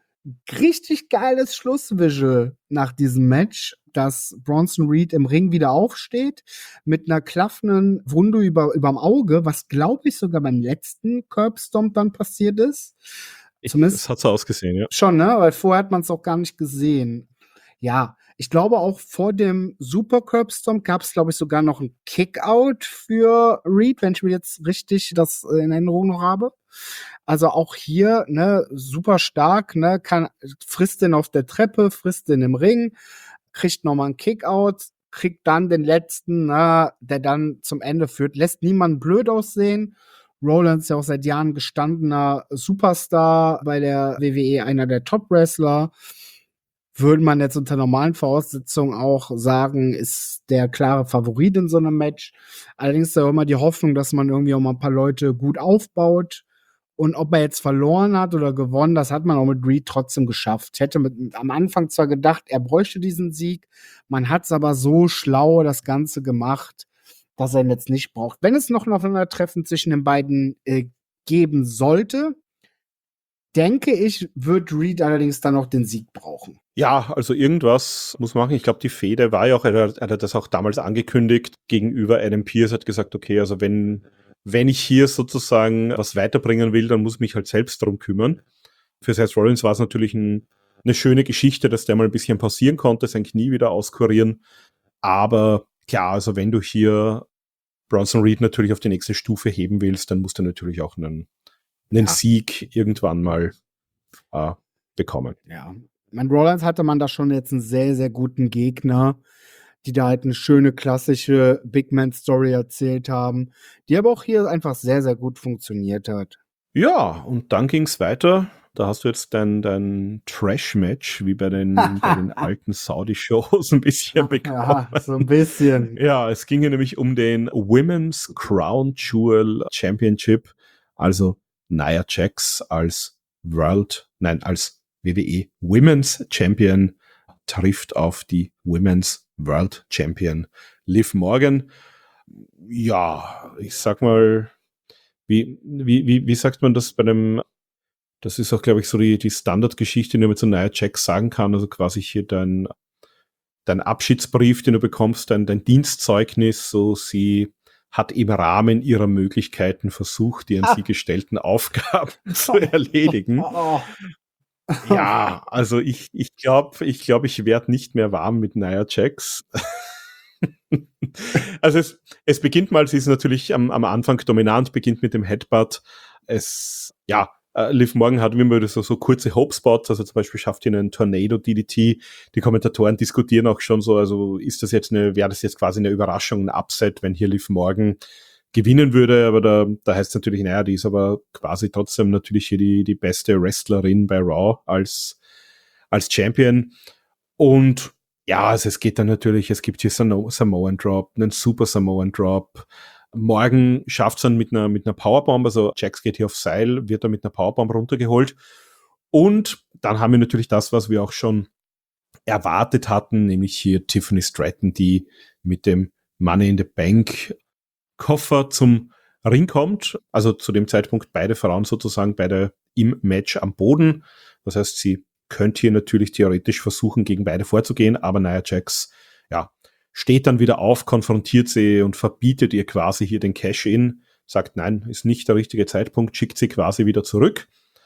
Richtig geiles Schlussvisual nach diesem Match, dass Bronson Reed im Ring wieder aufsteht, mit einer klaffenden Wunde über, überm Auge, was glaube ich sogar beim letzten Curbstomp dann passiert ist. Ich, Zumindest das hat so ausgesehen, ja. schon, ne? Weil vorher hat man es auch gar nicht gesehen. Ja, ich glaube auch vor dem Super Curbstomp gab es, glaube ich, sogar noch ein Kickout für Reed, wenn ich mir jetzt richtig das in Erinnerung noch habe. Also auch hier, ne, super stark, ne, kann, frisst den auf der Treppe, frisst den im Ring, kriegt nochmal einen Kickout, kriegt dann den letzten, ne, der dann zum Ende führt, lässt niemanden blöd aussehen. Rollins ist ja auch seit Jahren gestandener Superstar bei der W W E, einer der Top-Wrestler. Würde man jetzt unter normalen Voraussetzungen auch sagen, ist der klare Favorit in so einem Match. Allerdings ist ja immer die Hoffnung, dass man irgendwie auch mal ein paar Leute gut aufbaut. Und ob er jetzt verloren hat oder gewonnen, das hat man auch mit Reed trotzdem geschafft. Ich hätte mit, am Anfang zwar gedacht, er bräuchte diesen Sieg, man hat es aber so schlau das Ganze gemacht, dass er ihn jetzt nicht braucht. Wenn es noch ein Aufeinandertreffen zwischen den beiden äh, geben sollte, denke ich, wird Reed allerdings dann noch den Sieg brauchen. Ja, also irgendwas muss man machen. Ich glaube, die Fehde war ja auch, er hat, er hat das auch damals angekündigt gegenüber Adam Pearce, hat gesagt, okay, also wenn, wenn ich hier sozusagen was weiterbringen will, dann muss ich mich halt selbst darum kümmern. Für Seth Rollins war es natürlich ein, eine schöne Geschichte, dass der mal ein bisschen pausieren konnte, sein Knie wieder auskurieren. Aber klar, also wenn du hier Bronson Reed natürlich auf die nächste Stufe heben willst, dann musst du natürlich auch einen, einen Ja. Sieg irgendwann mal äh, bekommen. Ja. Mein Rollins hatte man da schon jetzt einen sehr, sehr guten Gegner, die da halt eine schöne klassische Big Man Story erzählt haben, die aber auch hier einfach sehr, sehr gut funktioniert hat. Ja, und dann ging's weiter. Da hast du jetzt dein, dein Trash-Match, wie bei den, bei den alten Saudi-Shows ein bisschen bekommen. Ja, so ein bisschen. Ja, es ging hier nämlich um den Women's Crown Jewel Championship, also Nia Jax als World, nein, als W W E Women's Champion trifft auf die Women's World Champion Liv Morgan. Ja, ich sag mal, wie, wie, wie, wie sagt man das bei einem, das ist auch, glaube ich, so die, die Standardgeschichte, die man mit so Nia Jax sagen kann, also quasi hier dein, dein Abschiedsbrief, den du bekommst, dein, dein Dienstzeugnis, so sie hat im Rahmen ihrer Möglichkeiten versucht, die an Ah. sie gestellten Aufgaben zu erledigen. Oh. Ja, also ich ich glaube, ich, glaub, ich werde nicht mehr warm mit Nia Jax. Also es, es beginnt mal, sie ist natürlich am, am Anfang dominant, beginnt mit dem Headbutt. Es, ja, äh, Liv Morgan hat immer so, so kurze Hope-Spots, also zum Beispiel schafft ihr einen Tornado-D D T. Die Kommentatoren diskutieren auch schon so, also ist das jetzt eine, wäre das jetzt quasi eine Überraschung, ein Upset, wenn hier Liv Morgan gewinnen würde, aber da, da heißt es natürlich, naja, die ist aber quasi trotzdem natürlich hier die, die beste Wrestlerin bei Raw als, als Champion. Und ja, also es geht dann natürlich, es gibt hier Samo- Samoan Drop, einen Super Samoan Drop. Morgan schafft es dann mit einer, mit einer Powerbomb, also Jax geht hier auf Seil, wird dann mit einer Powerbomb runtergeholt. Und dann haben wir natürlich das, was wir auch schon erwartet hatten, nämlich hier Tiffany Stratton, die mit dem Money in the Bank Koffer zum Ring kommt. Also zu dem Zeitpunkt beide Frauen sozusagen beide im Match am Boden. Das heißt, sie könnte hier natürlich theoretisch versuchen, gegen beide vorzugehen, aber Nia Jax, ja, steht dann wieder auf, konfrontiert sie und verbietet ihr quasi hier den Cash-In, sagt, nein, ist nicht der richtige Zeitpunkt, schickt sie quasi wieder zurück.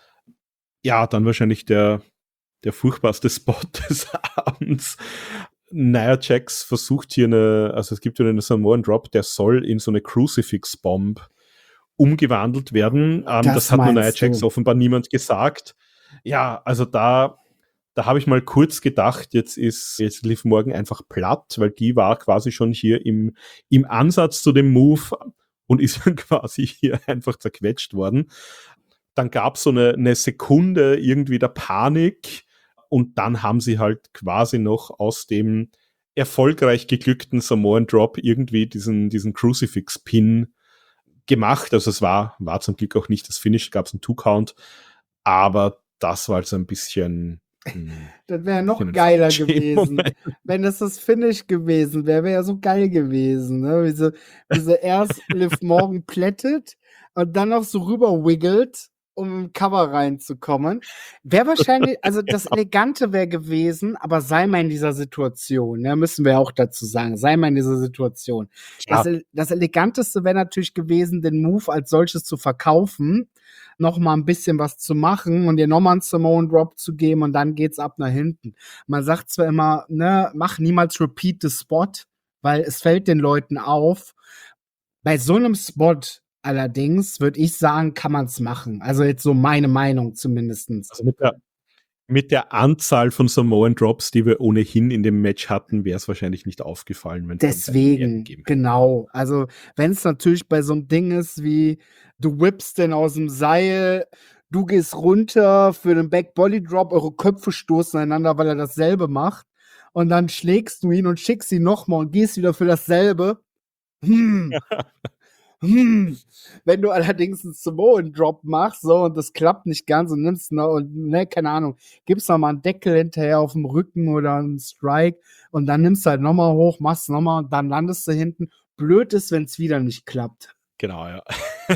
Ja, dann wahrscheinlich der, der furchtbarste Spot des Abends. Nia Jax versucht hier eine, also es gibt hier einen Samoan Drop, der soll in so eine Crucifix-Bomb umgewandelt werden. Ähm, Das das hat nur Nia meinst Jax du? offenbar niemand gesagt. Ja, also da, da habe ich mal kurz gedacht, jetzt ist jetzt Liv Morgan einfach platt, weil die war quasi schon hier im, im Ansatz zu dem Move und ist dann quasi hier einfach zerquetscht worden. Dann gab es so eine, eine Sekunde irgendwie der Panik und dann haben sie halt quasi noch aus dem erfolgreich geglückten Samoan Drop irgendwie diesen, diesen Crucifix-Pin gemacht. Also es war, war zum Glück auch nicht das Finish, gab es einen Two-Count, aber das war also ein bisschen... Das wäre noch bisschen ein geiler Fremdschämen- gewesen. Moment. Wenn das das Finish gewesen wäre, wäre ja so geil gewesen. Ne? Wie, sie, wie sie erst Liv Morgan plättet und dann noch so rüber wiggelt, um im Cover reinzukommen. Wäre wahrscheinlich, also das Elegante wäre gewesen, aber sei mal in dieser Situation, ne, müssen wir auch dazu sagen, sei mal in dieser Situation. Das, Ja. El- das Eleganteste wäre natürlich gewesen, den Move als solches zu verkaufen, noch mal ein bisschen was zu machen und dir noch mal einen Samoan Drop zu geben und dann geht's ab nach hinten. Man sagt zwar immer, ne, mach niemals repeat the spot, weil es fällt den Leuten auf. Bei so einem Spot allerdings würde ich sagen, kann man es machen. Also jetzt so meine Meinung zumindestens. Also mit der, mit der Anzahl von Samoan Drops, die wir ohnehin in dem Match hatten, wäre es wahrscheinlich nicht aufgefallen, wenn es dann mehr Deswegen, gegeben hätte. genau. Also, wenn es natürlich bei so einem Ding ist wie, du whippst den aus dem Seil, du gehst runter für den Back Body Drop, eure Köpfe stoßen einander, weil er dasselbe macht. Und dann schlägst du ihn und schickst ihn nochmal und gehst wieder für dasselbe. Hm. Hm. Wenn du allerdings einen Samoan Drop machst, so, und das klappt nicht ganz und nimmst noch, und, ne, keine Ahnung, gibst noch mal einen Deckel hinterher auf dem Rücken oder einen Strike und dann nimmst du halt nochmal hoch, machst nochmal und dann landest du hinten. Blöd ist, wenn es wieder nicht klappt. Genau, ja.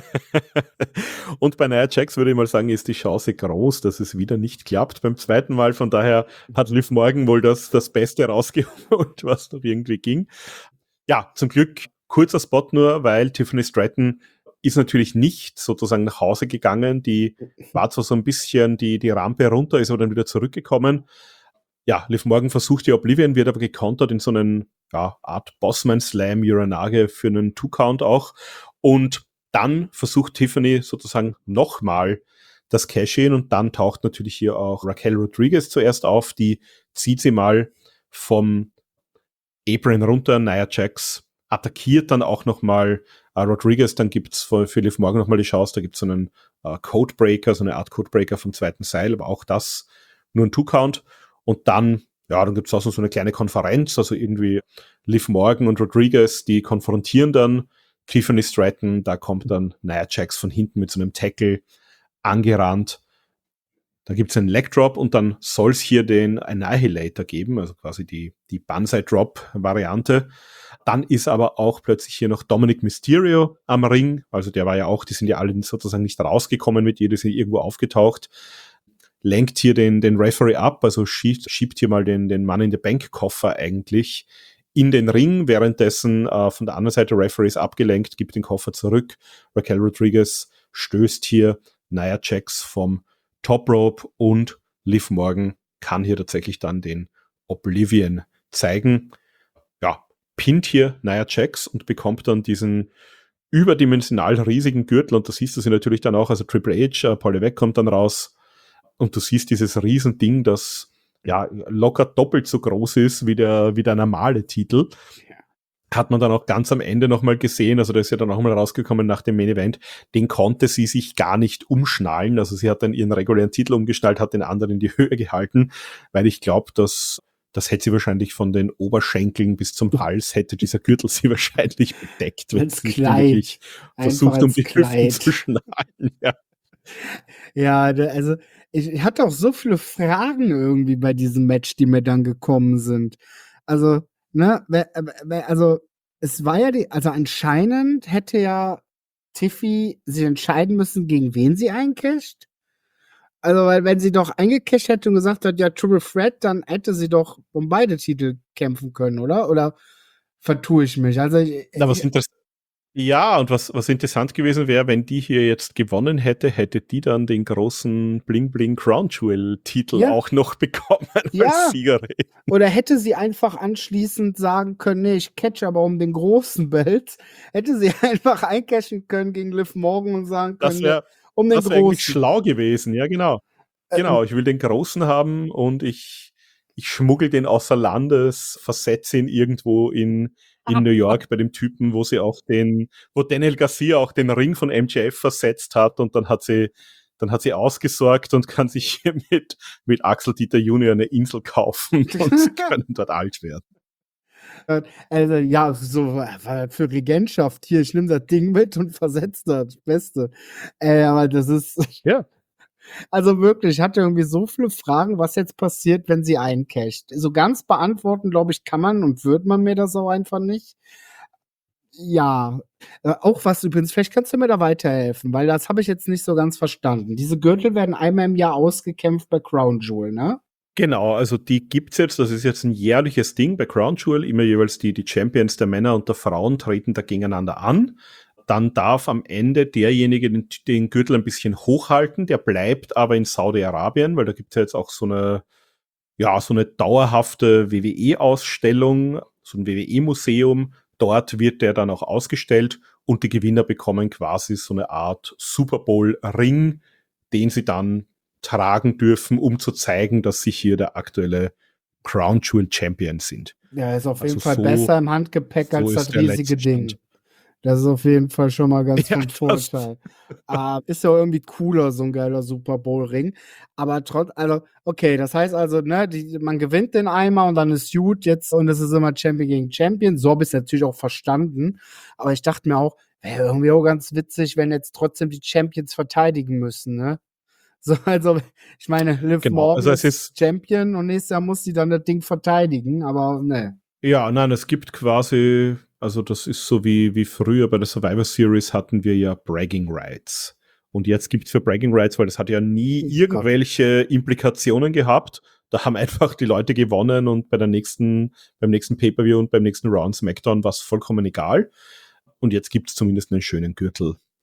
Und bei Nia Jax würde ich mal sagen, ist die Chance groß, dass es wieder nicht klappt beim zweiten Mal. Von daher hat Liv Morgan wohl das, das Beste rausgeholt, was noch irgendwie ging. Ja, zum Glück kurzer Spot nur, weil Tiffany Stratton ist natürlich nicht sozusagen nach Hause gegangen. Die war zwar so ein bisschen die, die Rampe runter, ist aber dann wieder zurückgekommen. Ja, Liv Morgan versucht die Oblivion, wird aber gekontert in so einen ja, Art Bossman-Slam, Uranage für einen Two-Count auch. Und dann versucht Tiffany sozusagen nochmal das Cash-In und dann taucht natürlich hier auch Raquel Rodriguez zuerst auf, die zieht sie mal vom Apron runter, Nia Jax attackiert dann auch nochmal uh, Rodriguez, dann gibt's für, für Liv Morgan nochmal die Chance, da gibt's so einen uh, Codebreaker, so eine Art Codebreaker vom zweiten Seil, aber auch das nur ein Two-Count und dann, ja, dann gibt's auch so eine kleine Konferenz, also irgendwie Liv Morgan und Rodriguez, die konfrontieren dann Tiffany Stratton, da kommt dann Nia Jax von hinten mit so einem Tackle angerannt. Da gibt's einen Leg Drop und dann soll's hier den Annihilator geben, also quasi die, die Banzai Drop Variante. Dann ist aber auch plötzlich hier noch Dominic Mysterio am Ring, also der war ja auch, die sind ja alle sozusagen nicht rausgekommen mit ihr, die sind irgendwo aufgetaucht, lenkt hier den, den Referee ab, also schiebt, schiebt hier mal den, den Money in the Bank Koffer eigentlich in den Ring, währenddessen äh, von der anderen Seite Referee ist abgelenkt, gibt den Koffer zurück. Raquel Rodriguez stößt hier Nia Jax vom Top Rope und Liv Morgan kann hier tatsächlich dann den Oblivion zeigen. Ja, pinnt hier Nia Jax und bekommt dann diesen überdimensional riesigen Gürtel und da siehst du sie natürlich dann auch, also Triple H, äh, Paul Levesque kommt dann raus und du siehst dieses Riesending, das ja locker doppelt so groß ist wie der, wie der normale Titel. Hat man dann auch ganz am Ende nochmal gesehen, also da ist ja dann auch mal rausgekommen nach dem Main Event, den konnte sie sich gar nicht umschnallen, also sie hat dann ihren regulären Titel umgeschnallt, hat den anderen in die Höhe gehalten, weil ich glaube, dass das hätte sie wahrscheinlich von den Oberschenkeln bis zum Hals, hätte dieser Gürtel sie wahrscheinlich bedeckt, wenn sie nicht wirklich versucht, um die Hüften zu schnallen. Ja, ja also ich hatte auch so viele Fragen irgendwie bei diesem Match, die mir dann gekommen sind. Also Ne, also es war ja die, also anscheinend hätte ja Tiffy sich entscheiden müssen, gegen wen sie eincasht. Also, weil wenn sie doch eingecasht hätte und gesagt hat, ja, Triple Threat, dann hätte sie doch um beide Titel kämpfen können, oder? Oder vertue ich mich? Also ich, Na, was interessant. Ja, und was, was interessant gewesen wäre, wenn die hier jetzt gewonnen hätte, hätte die dann den großen Bling Bling Crown Jewel Titel ja. auch noch bekommen ja. als Siegerin. Oder hätte sie einfach anschließend sagen können, nee, ich catch aber um den großen Belt. Hätte sie einfach eincashen können gegen Liv Morgan und sagen können, das wär, um den das großen. Das wäre schlau gewesen, ja genau. Äh, genau, ich will den großen haben und ich, ich schmuggel den außer Landes, versetze ihn irgendwo in in New York bei dem Typen, wo sie auch den, wo Daniel Garcia auch den Ring von M J F versetzt hat und dann hat sie, dann hat sie ausgesorgt und kann sich hier mit, mit Axel Dieter Junior eine Insel kaufen und sie können dort alt werden. Also, ja, so für Regentschaft hier, ich nehme das Ding mit und versetze das Beste. Äh, aber das ist, ja. Also wirklich, ich hatte irgendwie so viele Fragen, was jetzt passiert, wenn sie eincasht. So ganz beantworten, glaube ich, kann man und wird man mir das auch einfach nicht. Ja, äh, auch was übrigens, vielleicht kannst du mir da weiterhelfen, weil das habe ich jetzt nicht so ganz verstanden. Diese Gürtel werden einmal im Jahr ausgekämpft bei Crown Jewel, ne? Genau, also die gibt's jetzt, das ist jetzt ein jährliches Ding bei Crown Jewel, immer jeweils die, die Champions der Männer und der Frauen treten da gegeneinander an. Dann darf am Ende derjenige den, den Gürtel ein bisschen hochhalten, der bleibt aber in Saudi-Arabien, weil da gibt es ja jetzt auch so eine, ja, so eine dauerhafte W W E-Ausstellung, so ein W W E-Museum. Dort wird der dann auch ausgestellt und die Gewinner bekommen quasi so eine Art Super Bowl-Ring, den sie dann tragen dürfen, um zu zeigen, dass sie hier der aktuelle Crown Jewel Champion sind. Ja, ist auf also jeden Fall so, besser im Handgepäck als so das riesige Ding. Stand. Das ist auf jeden Fall schon mal ganz ja, von Vorteil. uh, ist ja irgendwie cooler, so ein geiler Super Bowl-Ring. Aber trotz, also, okay, das heißt also, ne, die, man gewinnt den einmal und dann ist gut jetzt und es ist immer Champion gegen Champion. So habe ich es natürlich auch verstanden. Aber ich dachte mir auch, wäre irgendwie auch ganz witzig, wenn jetzt trotzdem die Champions verteidigen müssen, ne? So, also, ich meine, Liv genau. Morgan also es ist ist Champion und nächstes Jahr muss sie dann das Ding verteidigen, aber ne. Ja, nein, es gibt quasi, also das ist so wie, wie früher bei der Survivor Series hatten wir ja Bragging Rights. Und jetzt gibt's für Bragging Rights, weil das hat ja nie oh irgendwelche Gott. Implikationen gehabt. Da haben einfach die Leute gewonnen und bei der nächsten, beim nächsten Pay-Per-View und beim nächsten Round SmackDown war es vollkommen egal. Und jetzt gibt's zumindest einen schönen Gürtel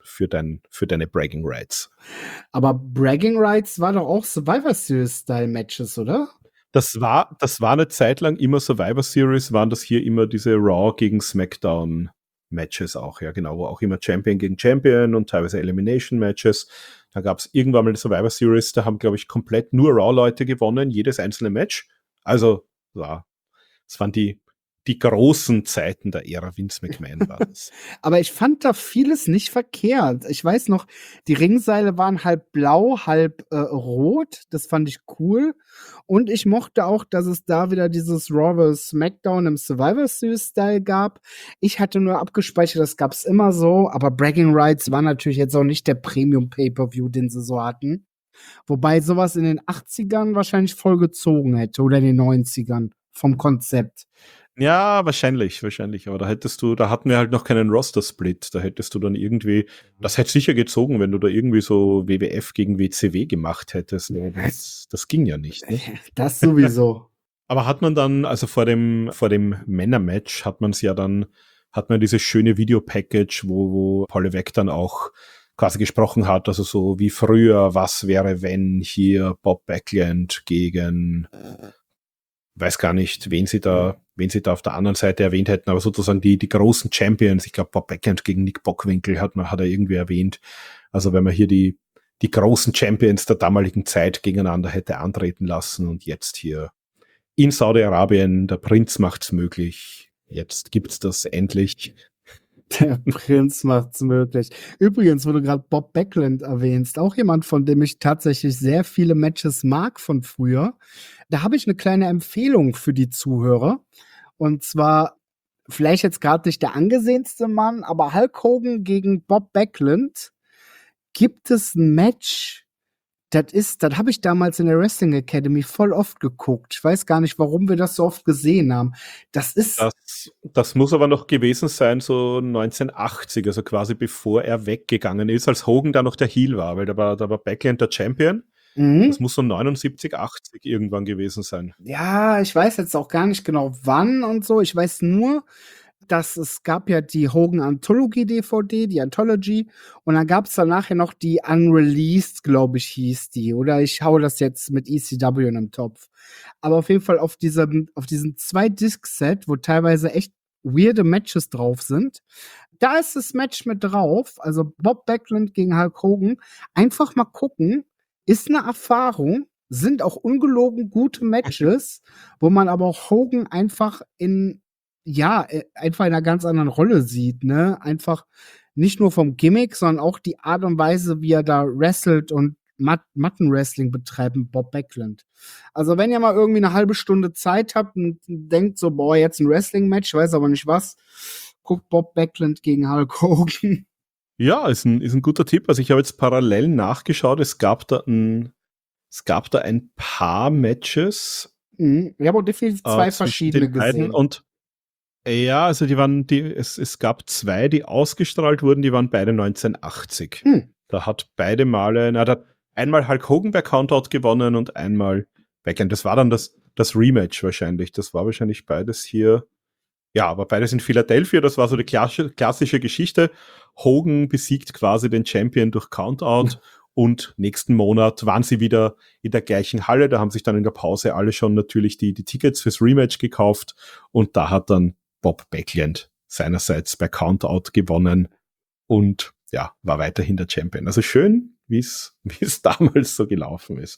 für, dein, für deine Bragging Rights. Aber Bragging Rights war doch auch Survivor Series-Style-Matches, oder? Das war, das war eine Zeit lang immer Survivor Series, waren das hier immer diese Raw gegen SmackDown Matches auch, ja genau, wo auch immer Champion gegen Champion und teilweise Elimination Matches. Da gab es irgendwann mal eine Survivor Series, da haben, glaube ich, komplett nur Raw-Leute gewonnen, jedes einzelne Match. Also, ja, das waren die, die großen Zeiten der Ära Vince McMahon war das. Aber ich fand da vieles nicht verkehrt. Ich weiß noch, die Ringseile waren halb blau, halb äh, rot. Das fand ich cool. Und ich mochte auch, dass es da wieder dieses Raw versus SmackDown im Survivor Series Style gab. Ich hatte nur abgespeichert, das gab's immer so. Aber Bragging Rights war natürlich jetzt auch nicht der Premium Pay-Per-View, den sie so hatten. Wobei sowas in den achtzigern wahrscheinlich voll gezogen hätte oder in den neunzigern vom Konzept. Ja, wahrscheinlich, wahrscheinlich. Aber da hättest du, da hatten wir halt noch keinen Roster-Split. Da hättest du dann irgendwie, das hätte sicher gezogen, wenn du da irgendwie so W W F gegen W C W gemacht hättest. Das, das ging ja nicht. Ne? Das sowieso. Aber hat man dann, also vor dem, vor dem Männermatch hat man es ja dann, hat man dieses schöne Videopackage, wo, wo Paul Levesque dann auch quasi gesprochen hat, also so wie früher, was wäre, wenn hier Bob Backlund gegen, weiß gar nicht, wen sie da, wen sie da auf der anderen Seite erwähnt hätten, aber sozusagen die, die großen Champions, ich glaube Bob Backlund gegen Nick Bockwinkel hat man, hat er irgendwie erwähnt. Also wenn man hier die, die großen Champions der damaligen Zeit gegeneinander hätte antreten lassen und jetzt hier in Saudi-Arabien, der Prinz macht's möglich. Jetzt gibt's das endlich. Der Prinz macht's möglich. Übrigens, wo du gerade Bob Backlund erwähnst, auch jemand, von dem ich tatsächlich sehr viele Matches mag von früher. Da habe ich eine kleine Empfehlung für die Zuhörer. Und zwar, vielleicht jetzt gerade nicht der angesehenste Mann, aber Hulk Hogan gegen Bob Backlund gibt es ein Match. Das ist, das habe ich damals in der Wrestling Academy voll oft geguckt. Ich weiß gar nicht, warum wir das so oft gesehen haben. Das ist. Das, das muss aber noch gewesen sein, so neunzehnhundertachtzig, also quasi bevor er weggegangen ist, als Hogan da noch der Heel war, weil da war, da war Backlund der Champion. Mhm. Das muss so neunundsiebzig, achtzig irgendwann gewesen sein. Ja, ich weiß jetzt auch gar nicht genau wann und so. Ich weiß nur, dass es gab ja die Hogan Anthology D V D, die Anthology, und dann gab es danach ja noch die Unreleased, glaube ich, hieß die. Oder ich hau das jetzt mit E C W in einem Topf. Aber auf jeden Fall auf diesem, auf diesem Zwei-Disc-Set, wo teilweise echt weirde Matches drauf sind, da ist das Match mit drauf, also Bob Backlund gegen Hulk Hogan. Einfach mal gucken, ist eine Erfahrung, sind auch ungelogen gute Matches, wo man aber auch Hogan einfach in ja, einfach in einer ganz anderen Rolle sieht, ne? Einfach nicht nur vom Gimmick, sondern auch die Art und Weise, wie er da wrestelt und Mat- Mattenwrestling betreibt mit Bob Backlund. Also wenn ihr mal irgendwie eine halbe Stunde Zeit habt und denkt so, boah, jetzt ein Wrestling-Match, weiß aber nicht was, guckt Bob Backlund gegen Hulk Hogan. Ja, ist ein, ist ein guter Tipp. Also ich habe jetzt parallel nachgeschaut, es gab da ein, es gab da ein paar Matches. Mhm. Ich habe auch definitiv zwei äh, verschiedene gesehen. Und ja, also die waren, die, es, es gab zwei, die ausgestrahlt wurden, die waren beide neunzehnhundertachtzig. Hm. Da hat beide Male, na, da hat einmal Hulk Hogan bei Countout gewonnen und einmal Backlund. Das war dann das, das Rematch wahrscheinlich. Das war wahrscheinlich beides hier. Ja, aber beides in Philadelphia. Das war so die klassische, klassische Geschichte. Hogan besiegt quasi den Champion durch Countout. Und nächsten Monat waren sie wieder in der gleichen Halle. Da haben sich dann in der Pause alle schon natürlich die, die Tickets fürs Rematch gekauft. Und da hat dann Bob Backlund seinerseits bei Countout gewonnen und ja, war weiterhin der Champion. Also schön, wie es wie es damals so gelaufen ist.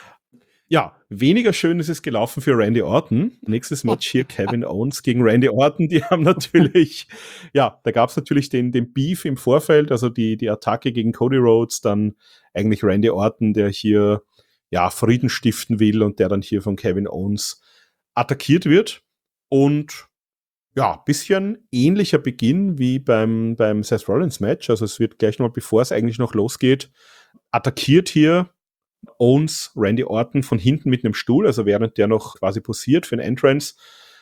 Ja, weniger schön ist es gelaufen für Randy Orton. Nächstes Match hier Kevin Owens gegen Randy Orton. Die haben natürlich, ja, da gab es natürlich den, den Beef im Vorfeld, also die, die Attacke gegen Cody Rhodes, dann eigentlich Randy Orton, der hier ja Frieden stiften will und der dann hier von Kevin Owens attackiert wird. Und ja, bisschen ähnlicher Beginn wie beim, beim Seth Rollins Match. Also es wird gleich noch, bevor es eigentlich noch losgeht, attackiert hier Owens Randy Orton von hinten mit einem Stuhl, also während der noch quasi posiert für einen Entrance.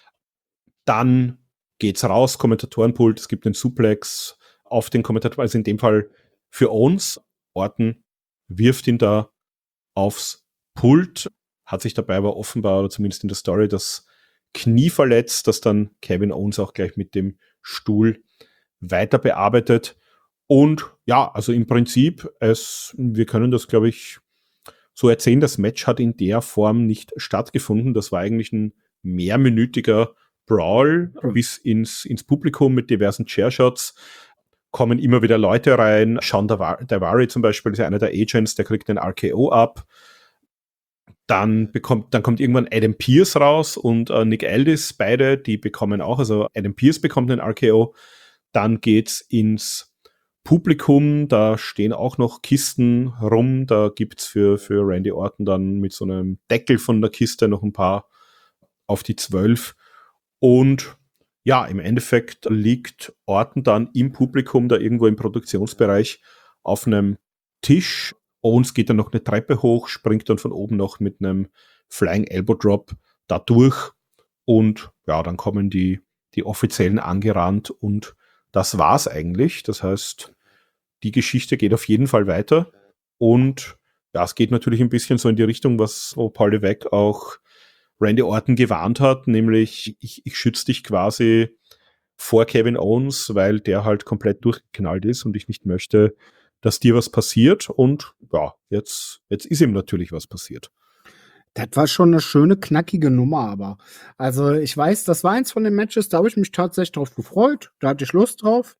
Dann geht's raus, Kommentatorenpult, es gibt einen Suplex auf den Kommentator, also in dem Fall für Owens. Orton wirft ihn da aufs Pult, hat sich dabei aber offenbar, oder zumindest in der Story, das Knie verletzt, das dann Kevin Owens auch gleich mit dem Stuhl weiter bearbeitet. Und ja, also im Prinzip, es, wir können das, glaube ich, so erzählen, das Match hat in der Form nicht stattgefunden. Das war eigentlich ein mehrminütiger Brawl bis ins, ins Publikum mit diversen Chairshots. Kommen immer wieder Leute rein. Sean Daivari zum Beispiel ist ja einer der Agents, der kriegt den R K O ab. Dann bekommt, dann kommt irgendwann Adam Pearce raus und äh, Nick Aldis, beide, die bekommen auch, also Adam Pearce bekommt den R K O. Dann geht's ins Publikum, da stehen auch noch Kisten rum, da gibt's für, für Randy Orton dann mit so einem Deckel von der Kiste noch ein paar auf die zwölf. Und ja, im Endeffekt liegt Orton dann im Publikum, da irgendwo im Produktionsbereich, auf einem Tisch. Owens geht dann noch eine Treppe hoch, springt dann von oben noch mit einem Flying Elbow Drop da durch. Und ja, dann kommen die, die Offiziellen angerannt und das war's eigentlich. Das heißt, die Geschichte geht auf jeden Fall weiter. Und ja, es geht natürlich ein bisschen so in die Richtung, was wo Paul Levesque auch Randy Orton gewarnt hat, nämlich ich, ich schütze dich quasi vor Kevin Owens, weil der halt komplett durchgeknallt ist und ich nicht möchte, dass dir was passiert. Und ja, jetzt, jetzt ist ihm natürlich was passiert. Das war schon eine schöne, knackige Nummer, aber. Also ich weiß, das war eins von den Matches, da habe ich mich tatsächlich drauf gefreut. Da hatte ich Lust drauf.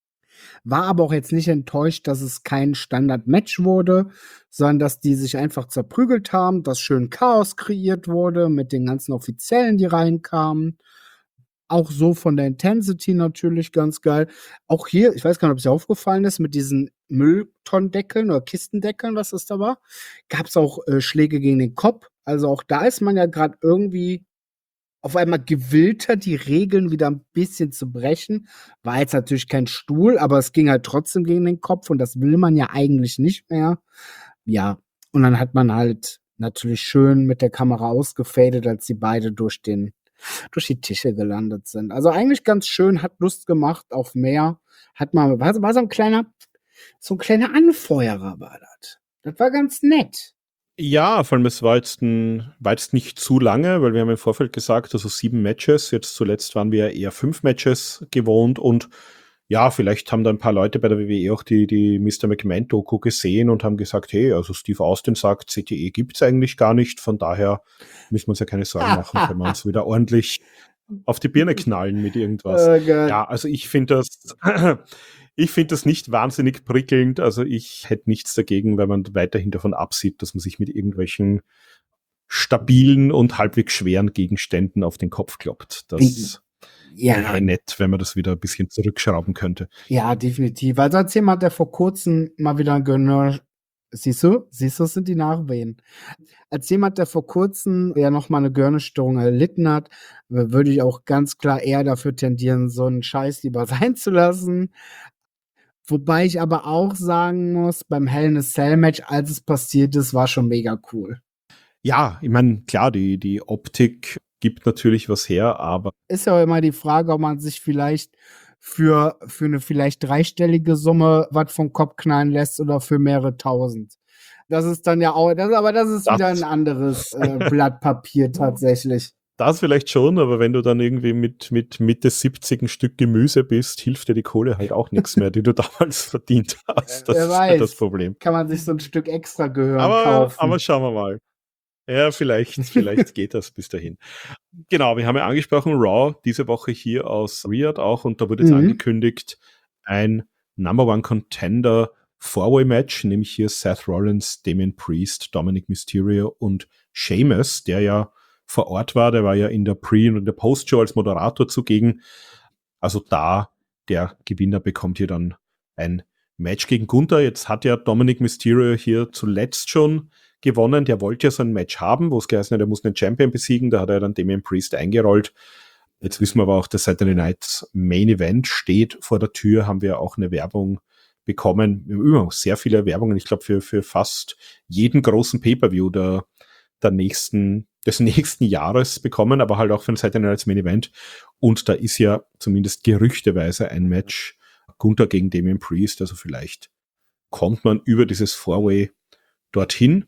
War aber auch jetzt nicht enttäuscht, dass es kein Standard-Match wurde, sondern dass die sich einfach zerprügelt haben, dass schön Chaos kreiert wurde mit den ganzen Offiziellen, die reinkamen. Auch so von der Intensity natürlich ganz geil. Auch hier, ich weiß gar nicht, ob es dir aufgefallen ist, mit diesen Mülltonnendeckeln oder Kistendeckeln, was das da war, gab es auch äh, Schläge gegen den Kopf. Also auch da ist man ja gerade irgendwie auf einmal gewillter, die Regeln wieder ein bisschen zu brechen. War jetzt natürlich kein Stuhl, aber es ging halt trotzdem gegen den Kopf und das will man ja eigentlich nicht mehr. Ja, und dann hat man halt natürlich schön mit der Kamera ausgefadet, als sie beide durch den durch die Tische gelandet sind. Also eigentlich ganz schön, hat Lust gemacht auf mehr. Hat mal, war, war so ein kleiner, so ein kleiner Anfeuerer war das. Das war ganz nett. Ja, vor allem es war jetzt, ein, war jetzt nicht zu lange, weil wir haben im Vorfeld gesagt, also sieben Matches, jetzt zuletzt waren wir eher fünf Matches gewohnt und ja, vielleicht haben da ein paar Leute bei der W W E auch die, die Mister McMahon-Doku gesehen und haben gesagt, hey, also Steve Austin sagt, C T E gibt's eigentlich gar nicht, von daher müssen wir uns ja keine Sorgen machen, können wir uns wieder ordentlich auf die Birne knallen mit irgendwas. Oh Gott. Ja, also ich finde das, ich finde das nicht wahnsinnig prickelnd, also ich hätte nichts dagegen, wenn man weiterhin davon absieht, dass man sich mit irgendwelchen stabilen und halbwegs schweren Gegenständen auf den Kopf kloppt. Das Ja, wäre nett, wenn man das wieder ein bisschen zurückschrauben könnte. ja, definitiv. Also als jemand, der vor kurzem mal wieder ein Gönner, siehst du, siehst du, es sind die Nachwehen. Als jemand, der vor kurzem ja noch mal eine Gehirnerstörung erlitten hat, würde ich auch ganz klar eher dafür tendieren, so einen Scheiß lieber sein zu lassen. Wobei ich aber auch sagen muss, beim Hell in a Cell Match, als es passiert ist, war schon mega cool. Ja, ich meine, klar, die, die Optik gibt natürlich was her, aber Ist ja auch immer die Frage, ob man sich vielleicht für, für eine vielleicht dreistellige Summe was vom Kopf knallen lässt oder für mehrere tausend. Das ist dann ja auch, das, aber das ist Das- wieder ein anderes äh, Blatt Papier tatsächlich. das vielleicht schon, aber wenn du dann irgendwie mit, mit Mitte siebzig ein Stück Gemüse bist, hilft dir die Kohle halt auch nichts mehr, die du damals verdient hast. Das Wer ist weiß. halt das Problem. Kann man sich so ein Stück extra Gehör Aber, kaufen. aber schauen wir mal. Ja, vielleicht, vielleicht geht das bis dahin. Genau, wir haben ja angesprochen, Raw diese Woche hier aus Riyadh auch und da wurde jetzt Mhm. angekündigt, ein Number One Contender Four-Way-Match, nämlich hier Seth Rollins, Damian Priest, Dominic Mysterio und Sheamus, der ja vor Ort war, der war ja in der Pre- und in der Post-Show als Moderator zugegen. Also da, der Gewinner bekommt hier dann ein Match gegen Gunther. Jetzt hat ja Dominic Mysterio hier zuletzt schon gewonnen. Der wollte ja so ein Match haben, wo es geheißen hat, er muss einen Champion besiegen. Da hat er dann Damian Priest eingerollt. Jetzt wissen wir aber auch, der Saturday Night Main Event steht vor der Tür. Haben wir auch eine Werbung bekommen. Wir haben immer sehr viele Werbungen. Ich glaube, für, für fast jeden großen Pay-Per-View der, der nächsten, des nächsten Jahres bekommen, aber halt auch für den Saturday Night Main Event. Und da ist ja zumindest gerüchteweise ein Match Gunther gegen Damian Priest. Also vielleicht kommt man über dieses Four-Way dorthin.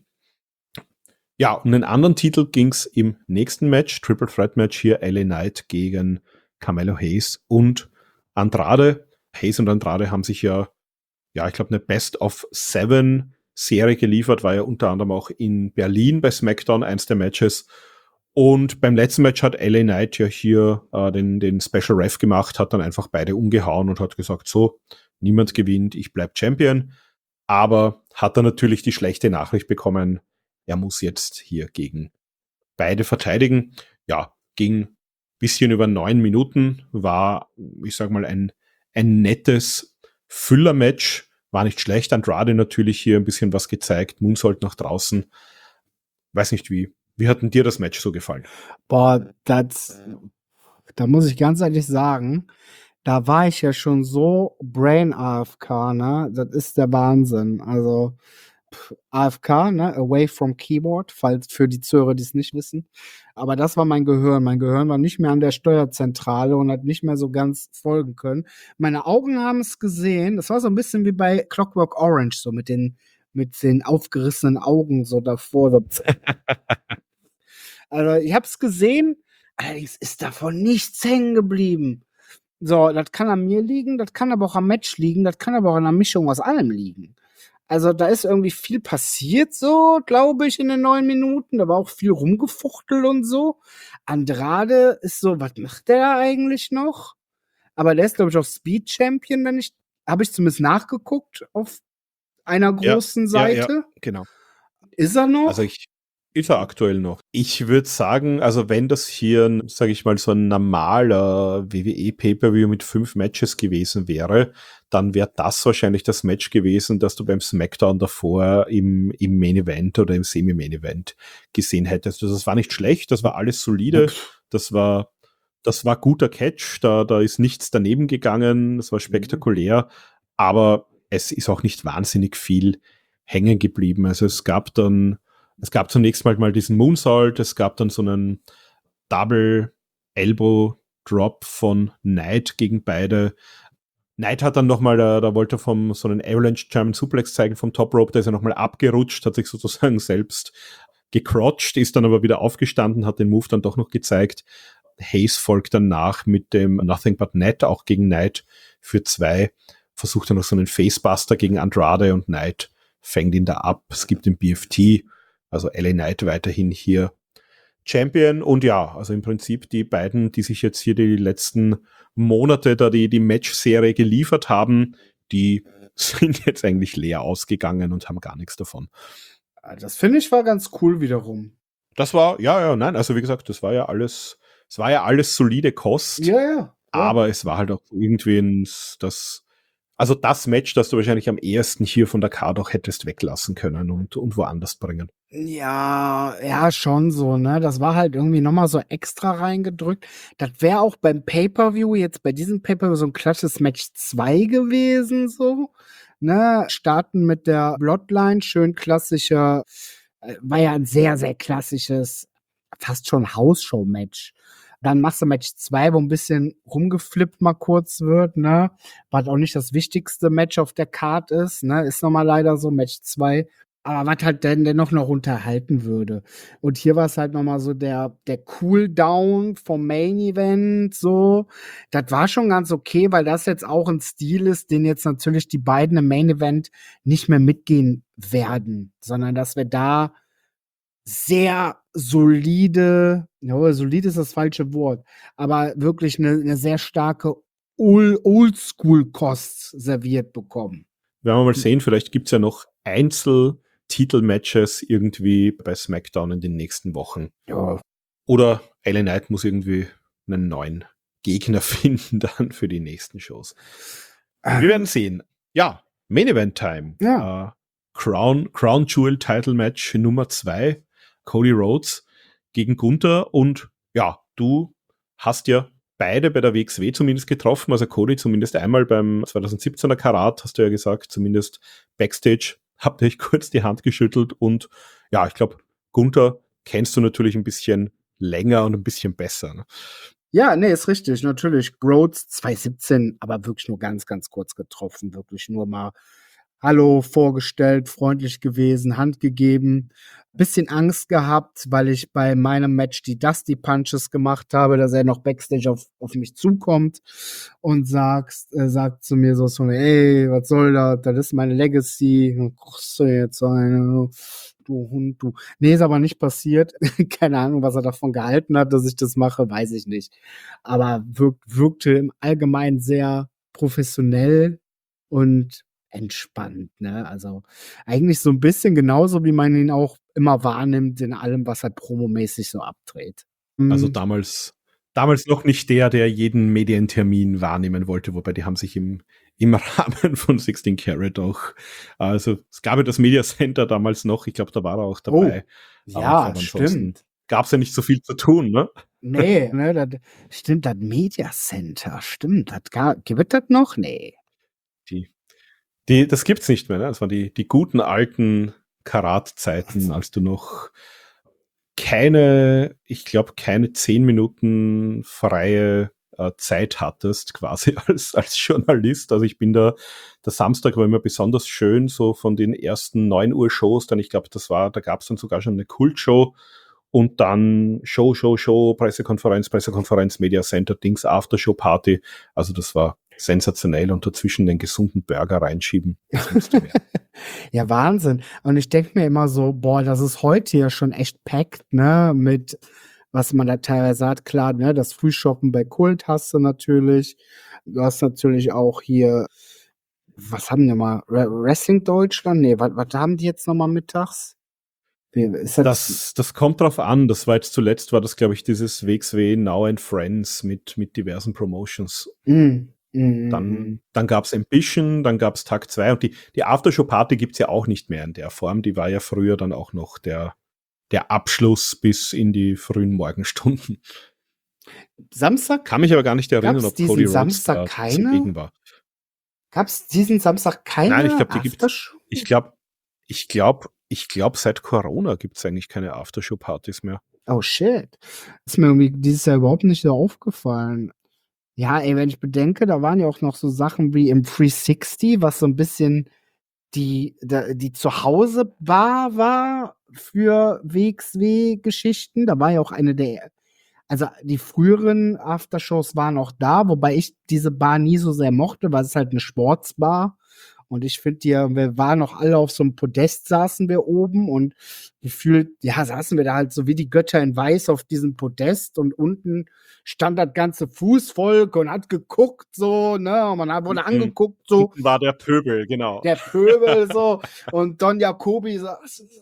Ja, um den anderen Titel ging's im nächsten Match, Triple Threat Match hier, L A Knight gegen Carmelo Hayes und Andrade. Hayes und Andrade haben sich ja ja, ich glaube, eine Best of Seven Serie geliefert, war ja unter anderem auch in Berlin bei SmackDown eins der Matches. Und beim letzten Match hat L A Knight ja hier äh, den, den Special Ref gemacht, hat dann einfach beide umgehauen und hat gesagt, so, niemand gewinnt, ich bleib Champion. Aber hat dann natürlich die schlechte Nachricht bekommen, er muss jetzt hier gegen beide verteidigen. Ja, ging bisschen über neun Minuten, war, ich sag mal, ein, ein nettes Füller-Match, war nicht schlecht. Andrade natürlich hier ein bisschen was gezeigt, Moonsault nach draußen. Weiß nicht wie. Wie hat denn dir das Match so gefallen? Boah, das, da muss ich ganz ehrlich sagen, da war ich ja schon so Brain-A F K, ne? Das ist der Wahnsinn. Also pff, A F K, ne? Away from Keyboard, falls für die Zuhörer, die es nicht wissen. Aber das war mein Gehirn. Mein Gehirn war nicht mehr an der Steuerzentrale und hat nicht mehr so ganz folgen können. Meine Augen haben es gesehen. Das war so ein bisschen wie bei Clockwork Orange, so mit den, mit den aufgerissenen Augen so davor. So. Also ich habe es gesehen, allerdings ist davon nichts hängen geblieben. So, das kann an mir liegen, das kann aber auch am Match liegen, das kann aber auch an einer Mischung aus allem liegen. Also da ist irgendwie viel passiert so, glaube ich, in den neun Minuten. Da war auch viel rumgefuchtelt und so. Andrade ist so, was macht der da eigentlich noch? Aber der ist, glaube ich, auch Speed Champion, wenn ich, habe ich zumindest nachgeguckt auf einer großen ja, Seite. Ja, ja, genau. Ist er noch? Also ich ist er aktuell noch. Ich würde sagen, also wenn das hier, sage ich mal, so ein normaler W W E Pay-Per-View mit fünf Matches gewesen wäre, dann wäre das wahrscheinlich das Match gewesen, das du beim SmackDown davor im, im Main Event oder im Semi-Main Event gesehen hättest. Also das war nicht schlecht, das war alles solide, das war, das war guter Catch, da, da ist nichts daneben gegangen, das war spektakulär, aber es ist auch nicht wahnsinnig viel hängen geblieben. Also es gab dann Es gab zunächst mal, mal diesen Moonsault, es gab dann so einen Double Elbow Drop von Knight gegen beide. Knight hat dann nochmal, da, da wollte er vom so einen Avalanche German Suplex zeigen vom Top Rope, da ist er nochmal abgerutscht, hat sich sozusagen selbst gecrotcht, ist dann aber wieder aufgestanden, hat den Move dann doch noch gezeigt. Hayes folgt dann nach mit dem Nothing But Net, auch gegen Knight für zwei. Versucht dann noch so einen Facebuster gegen Andrade und Knight fängt ihn da ab. Es gibt den B F T. Also L A Knight weiterhin hier Champion. Und ja, also im Prinzip die beiden, die sich jetzt hier die letzten Monate da die, die Match-Serie geliefert haben, die sind jetzt eigentlich leer ausgegangen und haben gar nichts davon. Das finde ich war ganz cool wiederum. Das war, ja, ja, nein, also wie gesagt, das war ja alles, es war ja alles solide Kost. Ja, ja. ja. Aber es war halt auch irgendwie ein, das, also das Match, das du wahrscheinlich am ehesten hier von der Card auch hättest weglassen können und, und woanders bringen. Ja, ja, schon so, ne? Das war halt irgendwie nochmal so extra reingedrückt. Das wäre auch beim Pay-Per-View, jetzt bei diesem Pay-Per-View so ein klassisches Match zwei gewesen, so. Ne? Starten mit der Bloodline, schön klassischer, äh, war ja ein sehr, sehr klassisches, fast schon Hausshow-Match. Dann machst du Match zwei, wo ein bisschen rumgeflippt mal kurz wird, ne? Was auch nicht das wichtigste Match auf der Card ist, ne? Ist nochmal leider so, Match zwei. Aber was halt denn dennoch noch unterhalten würde. Und hier war es halt nochmal so der, der Cooldown vom Main Event, so. Das war schon ganz okay, weil das jetzt auch ein Stil ist, den jetzt natürlich die beiden im Main Event nicht mehr mitgehen werden, sondern dass wir da sehr solide, ja, solide ist das falsche Wort, aber wirklich eine, eine sehr starke Oldschool-Kost serviert bekommen. Werden wir mal sehen, vielleicht gibt's ja noch Einzel-Titel-Matches irgendwie bei SmackDown in den nächsten Wochen. Ja. Oder L A Knight muss irgendwie einen neuen Gegner finden dann für die nächsten Shows. Wir werden sehen. Ja, Main Event Time. Ja. Uh, Crown, Crown Jewel Title Match Nummer zwei. Cody Rhodes gegen Gunther. Und ja, du hast ja beide bei der W X W zumindest getroffen. Also Cody zumindest einmal beim zwanzig siebzehner Karat, hast du ja gesagt, zumindest Backstage. Habt ihr euch kurz die Hand geschüttelt. Und ja, ich glaube, Gunther kennst du natürlich ein bisschen länger und ein bisschen besser. Ne? Ja, nee, ist richtig, natürlich. Rhodes zwanzig siebzehn, aber wirklich nur ganz, ganz kurz getroffen. Wirklich nur mal Hallo vorgestellt, freundlich gewesen, Hand gegeben. Bisschen Angst gehabt, weil ich bei meinem Match die Dusty Punches gemacht habe, dass er noch Backstage auf, auf mich zukommt und sagt, äh, sagt zu mir so, so, ey, was soll das? Das ist meine Legacy. Dann kochst du jetzt eine, du Hund, du. Nee, ist aber nicht passiert. Keine Ahnung, was er davon gehalten hat, dass ich das mache, weiß ich nicht. Aber wirk wirkte im Allgemeinen sehr professionell und entspannt, ne? Also eigentlich so ein bisschen genauso, wie man ihn auch immer wahrnimmt in allem, was er promomäßig so abdreht. Also Mhm. damals, damals noch nicht der, der jeden Medientermin wahrnehmen wollte, wobei die haben sich im, im Rahmen von sixteen Carat auch, also es gab ja das Media Center damals noch, ich glaube, da war er auch Oh, dabei. Aber, ja, aber ansonsten stimmt. gab es ja nicht so viel zu tun, ne? Nee, ne, das stimmt, das Media Center, stimmt. Das ga gibt das noch? Nee. Die, die, das gibt's nicht mehr, ne? Das waren die, die guten alten Karat-Zeiten, als du noch keine, ich glaube, keine zehn Minuten freie äh, Zeit hattest, quasi als, als Journalist. Also ich bin da, der Samstag war immer besonders schön, so von den ersten neun Uhr Shows, dann ich glaube, das war, da gab es dann sogar schon eine Kultshow und dann Show, Show, Show, Pressekonferenz, Pressekonferenz, Media Center, Dings, Aftershow-Party. Also das war sensationell und dazwischen den gesunden Burger reinschieben. Das musste werden. Ja, Wahnsinn. Und ich denke mir immer so, boah, das ist heute ja schon echt packt, ne, mit was man da teilweise hat. Klar, ne, das Frühshoppen bei Kult hast du natürlich. Du hast natürlich auch hier, was haben wir mal? Re Wrestling Deutschland? Nee, was, was haben die jetzt nochmal mittags? Wie, ist das? Das, das kommt drauf an. Das war jetzt zuletzt, war das, glaube ich, dieses W X W Now and Friends mit, mit diversen Promotions. Mm, mm, Dann, mm. dann gab's Ambition, dann gab's Tag zwei und die, die Aftershow-Party gibt's ja auch nicht mehr in der Form. Die war ja früher dann auch noch der, der Abschluss bis in die frühen Morgenstunden. Samstag? Kann mich aber gar nicht erinnern, Gab's ob Cody diesen Rhodes Samstag da keine? zugegen war. Gab's diesen Samstag keine Nein, ich glaube, die gibt's. Aftershow? Ich glaube, ich glaube, ich glaube, seit Corona gibt's eigentlich keine Aftershow-Partys mehr. Oh shit. Ist mir irgendwie dieses Jahr überhaupt nicht so aufgefallen. Ja, ey, wenn ich bedenke, da waren ja auch noch so Sachen wie im drei sechzig, was so ein bisschen die, da, die Zuhause-Bar war für W X W-Geschichten. Da war ja auch eine der, also die früheren Aftershows waren auch da, wobei ich diese Bar nie so sehr mochte, weil es halt eine Sportsbar. Und ich finde, ja, wir waren noch alle auf so einem Podest, saßen wir oben und gefühlt, ja, saßen wir da halt so wie die Götter in Weiß auf diesem Podest und unten stand das ganze Fußvolk und hat geguckt, so, ne, und man hat- wurde Mhm. angeguckt, so, Unten war der Pöbel, genau. der Pöbel, so, und Don Jacobi so,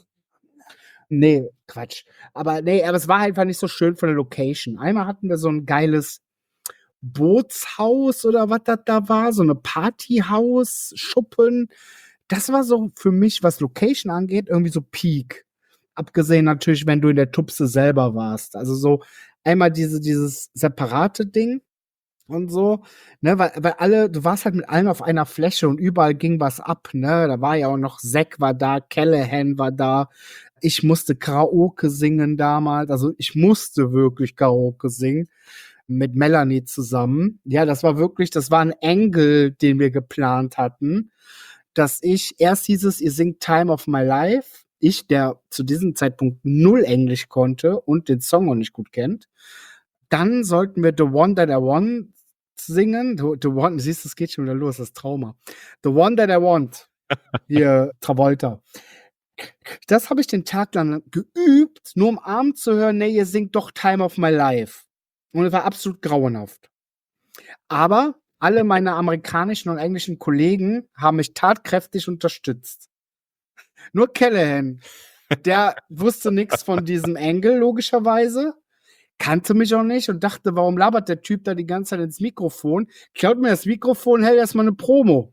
nee, Quatsch. Aber nee, aber es war halt einfach nicht so schön von der Location. Einmal hatten wir so ein geiles Bootshaus oder was das da war, so eine Partyhaus, Schuppen. Das war so für mich, was Location angeht, irgendwie so Peak. Abgesehen natürlich, wenn du in der Tupse selber warst. Also so einmal diese, dieses separate Ding und so, ne, weil, weil alle, du warst halt mit allen auf einer Fläche und überall ging was ab, ne, da war ja auch noch Zack war da, Callahan war da, ich musste Karaoke singen damals, also ich musste wirklich Karaoke singen mit Melanie zusammen. Ja, das war wirklich, das war ein Angle, den wir geplant hatten, dass ich, erst hieß es, ihr singt Time of My Life, ich, der zu diesem Zeitpunkt null Englisch konnte und den Song noch nicht gut kennt, dann sollten wir The One That I Want singen. The, the One, siehst du, es geht schon wieder los, das Trauma. The One That I Want. Hier, Travolta. Das habe ich den Tag lang geübt, nur um abends zu hören, nee, ihr singt doch Time of My Life. Und es war absolut grauenhaft. Aber alle meine amerikanischen und englischen Kollegen haben mich tatkräftig unterstützt. Nur Callahan, der wusste nichts von diesem Angle, logischerweise. Kannte mich auch nicht und dachte, warum labert der Typ da die ganze Zeit ins Mikrofon? Klaut mir das Mikrofon, hält erstmal eine Promo.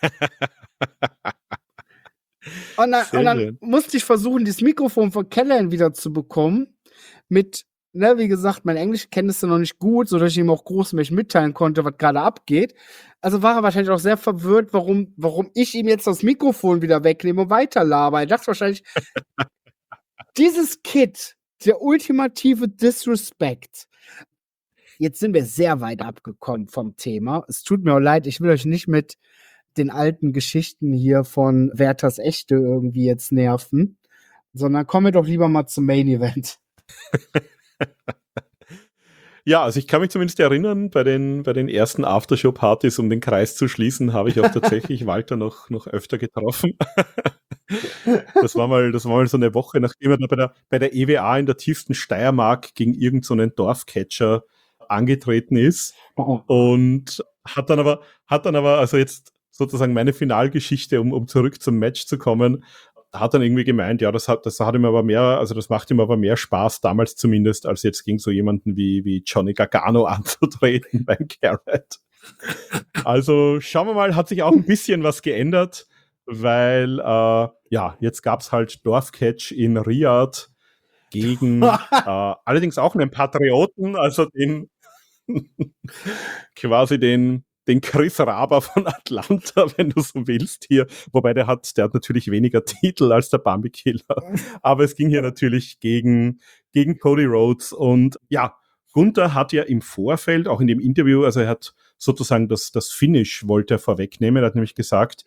Und dann, und dann musste ich versuchen, dieses Mikrofon von Callahan wieder zu bekommen. Mit, ne, wie gesagt, mein Englischkenntnisse noch nicht gut, sodass ich ihm auch großmäßig mitteilen konnte, was gerade abgeht. Also war er wahrscheinlich auch sehr verwirrt, warum, warum ich ihm jetzt das Mikrofon wieder wegnehme und weiterlaber. Er dachte wahrscheinlich, dieses Kid, der ultimative Disrespect. Jetzt sind wir sehr weit abgekommen vom Thema. Es tut mir auch leid, ich will euch nicht mit den alten Geschichten hier von Werthers Echte irgendwie jetzt nerven, sondern kommen wir doch lieber mal zum Main Event. Ja, also ich kann mich zumindest erinnern, bei den, bei den ersten Aftershow-Partys, um den Kreis zu schließen, habe ich auch tatsächlich Walter noch, noch öfter getroffen. Das war mal, das war mal so eine Woche, nachdem er da bei der, bei der E W A in der tiefsten Steiermark gegen irgend so einen Dorfcatcher angetreten ist. Und hat dann aber, hat dann aber, also jetzt sozusagen meine Finalgeschichte, um, um zurück zum Match zu kommen, hat dann irgendwie gemeint, ja, das hat, das hat ihm aber mehr, also das macht ihm aber mehr Spaß, damals zumindest, als jetzt gegen so jemanden wie, wie Johnny Gargano anzutreten beim Garrett. Also schauen wir mal, hat sich auch ein bisschen was geändert, weil, äh, ja, jetzt gab's halt Dorfcatch in Riyadh gegen, äh, allerdings auch einen Patrioten, also den, quasi den, den Chris Raber von Atlanta, wenn du so willst hier. Wobei der hat, der hat natürlich weniger Titel als der Bambi Killer. Aber es ging hier natürlich gegen, gegen Cody Rhodes. Und ja, Gunther hat ja im Vorfeld, auch in dem Interview, also er hat sozusagen das, das Finish wollte er vorwegnehmen. Er hat nämlich gesagt,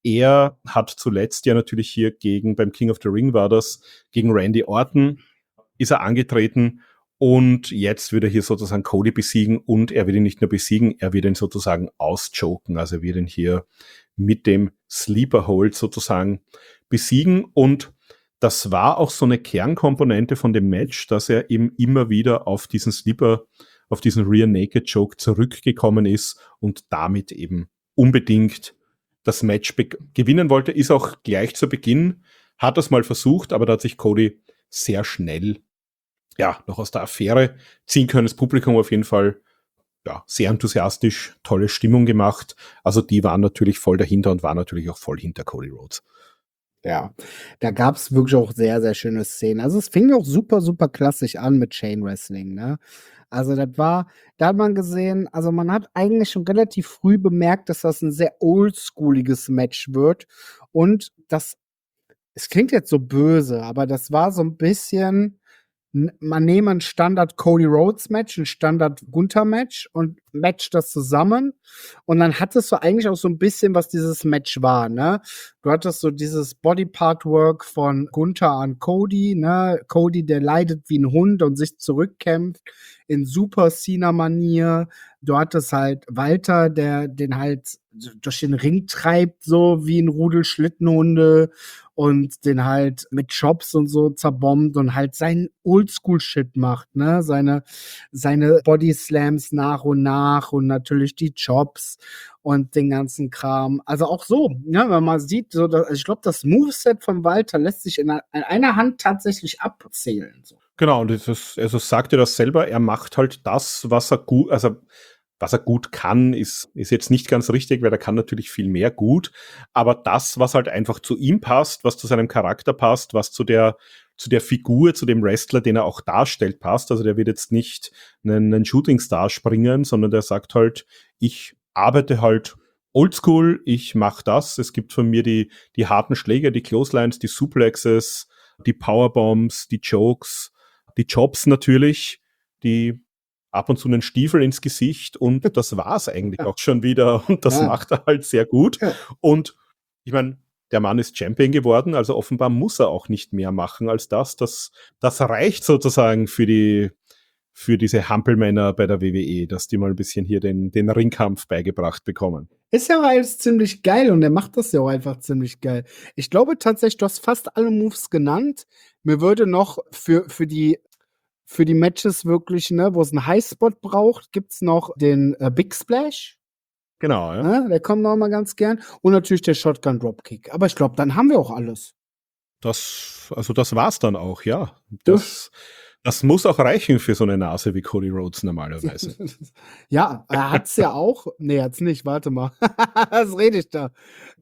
er hat zuletzt ja natürlich hier gegen, beim King of the Ring war das, gegen Randy Orton ist er angetreten. Und jetzt wird er hier sozusagen Cody besiegen und er wird ihn nicht nur besiegen, er wird ihn sozusagen auschoken. Also er wird ihn hier mit dem Sleeper Hold sozusagen besiegen. Und das war auch so eine Kernkomponente von dem Match, dass er eben immer wieder auf diesen Sleeper, auf diesen Rear Naked Choke zurückgekommen ist und damit eben unbedingt das Match be- gewinnen wollte. Ist auch gleich zu Beginn, hat das mal versucht, aber da hat sich Cody sehr schnell ja, noch aus der Affäre ziehen können. Das Publikum auf jeden Fall ja, sehr enthusiastisch, tolle Stimmung gemacht. Also die waren natürlich voll dahinter und waren natürlich auch voll hinter Cody Rhodes. Ja, da gab's wirklich auch sehr, sehr schöne Szenen. Also es fing auch super, super klassisch an mit Chain Wrestling, ne? Also das war, da hat man gesehen, also man hat eigentlich schon relativ früh bemerkt, dass das ein sehr oldschooliges Match wird. Und das, es klingt jetzt so böse, aber das war so ein bisschen, man nehme ein Standard Cody Rhodes Match, ein Standard Gunther Match und match das zusammen und dann hattest du eigentlich auch so ein bisschen, was dieses Match war, ne? Du hattest so dieses Bodypart Work von Gunther an Cody, ne? Cody, der leidet wie ein Hund und sich zurückkämpft in Super Cena Manier. Du hattest halt Walter, der den halt durch den Ring treibt, so wie ein Rudel Schlittenhunde und den halt mit Chops und so zerbombt und halt seinen Oldschool-Shit macht, ne? Seine, seine Body-Slams nach und nach und natürlich die Chops und den ganzen Kram. Also auch so, ne? Wenn man sieht, so, dass, ich glaube, das Moveset von Walter lässt sich in einer Hand tatsächlich abzählen. So. Genau, und das ist, also sagt er das selber, er macht halt das, was er gut, also was er gut kann, ist, ist jetzt nicht ganz richtig, weil er kann natürlich viel mehr gut, aber das, was halt einfach zu ihm passt, was zu seinem Charakter passt, was zu der, zu der Figur, zu dem Wrestler, den er auch darstellt, passt. Also der wird jetzt nicht einen, einen Shootingstar springen, sondern der sagt halt, ich arbeite halt oldschool, ich mache das, es gibt von mir die, die harten Schläge, die Clotheslines, die Suplexes, die Powerbombs, die Jokes, die Chops natürlich, die ab und zu einen Stiefel ins Gesicht und das war's eigentlich auch schon wieder und das ja. macht er halt sehr gut. Ja. Und ich meine, der Mann ist Champion geworden, also offenbar muss er auch nicht mehr machen als das. Das, das reicht sozusagen für die, für diese Hampelmänner bei der W W E, dass die mal ein bisschen hier den, den Ringkampf beigebracht bekommen. Ist ja alles ziemlich geil und er macht das ja auch einfach ziemlich geil. Ich glaube tatsächlich, du hast fast alle Moves genannt. Mir würde noch für, für die Für die Matches wirklich, ne, wo es einen Highspot braucht, gibt's noch den äh, Big Splash. Genau, ja. Ne, der kommt noch mal ganz gern. Und natürlich der Shotgun Dropkick. Aber ich glaube, dann haben wir auch alles. Das, also das war's dann auch, ja. Das, das muss auch reichen für so eine Nase wie Cody Rhodes normalerweise. Ja, er hat's ja auch. Nee, hat's nicht. Warte mal. Was rede ich da?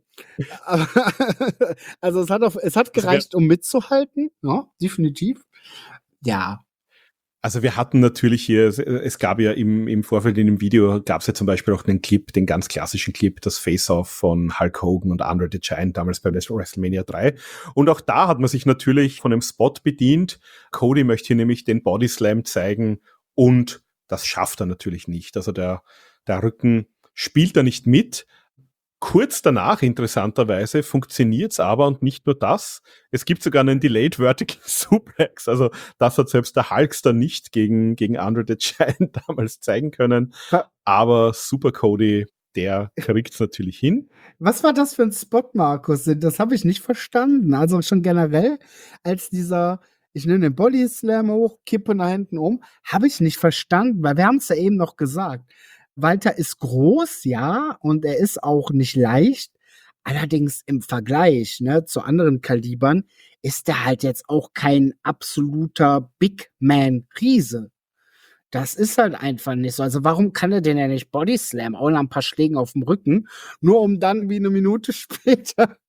Also es hat, auf, es hat gereicht, um mitzuhalten. Ja, definitiv. Ja. Also wir hatten natürlich hier, es gab ja im, im Vorfeld in dem Video, gab es ja zum Beispiel auch den Clip, den ganz klassischen Clip, das Face-Off von Hulk Hogan und Andre the Giant damals bei WrestleMania drei. Und auch da hat man sich natürlich von einem Spot bedient. Cody möchte hier nämlich den Body Slam zeigen und das schafft er natürlich nicht. Also der, der Rücken spielt da nicht mit. Kurz danach, interessanterweise, funktioniert's aber und nicht nur das. Es gibt sogar einen Delayed Vertical Suplex. Also das hat selbst der Hulkster nicht gegen, gegen Andre the Giant damals zeigen können. Wa- Aber Super Cody, der kriegt's natürlich hin. Was war das für ein Spot, Markus? Das habe ich nicht verstanden. Also schon generell, als dieser, ich nehme den Body Slam hoch, kippe nach hinten um, habe ich nicht verstanden, weil wir haben es ja eben noch gesagt. Walter ist groß, ja, und er ist auch nicht leicht. Allerdings im Vergleich, ne, zu anderen Kalibern ist er halt jetzt auch kein absoluter Big Man Riese. Das ist halt einfach nicht so. Also warum kann er denn ja nicht Body Slam, auch nach ein paar Schlägen auf dem Rücken, nur um dann wie eine Minute später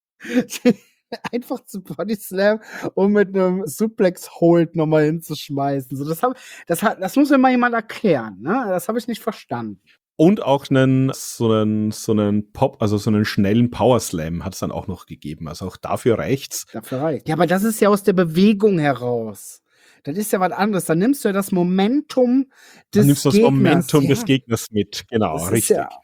einfach zu Body Slam und mit einem Suplex Hold nochmal hinzuschmeißen. So, das, hab, das, hat, das muss mir mal jemand erklären. Ne? Das habe ich nicht verstanden. Und auch einen, so einen, so einen Pop, also so einen schnellen Power Slam hat es dann auch noch gegeben. Also auch dafür reicht's. Dafür reicht. Ja, aber das ist ja aus der Bewegung heraus. Das ist ja was anderes. Dann nimmst du ja das Momentum des Dann nimmst du das Gegners. Momentum ja. des Gegners mit. Genau, Das ist richtig. ja-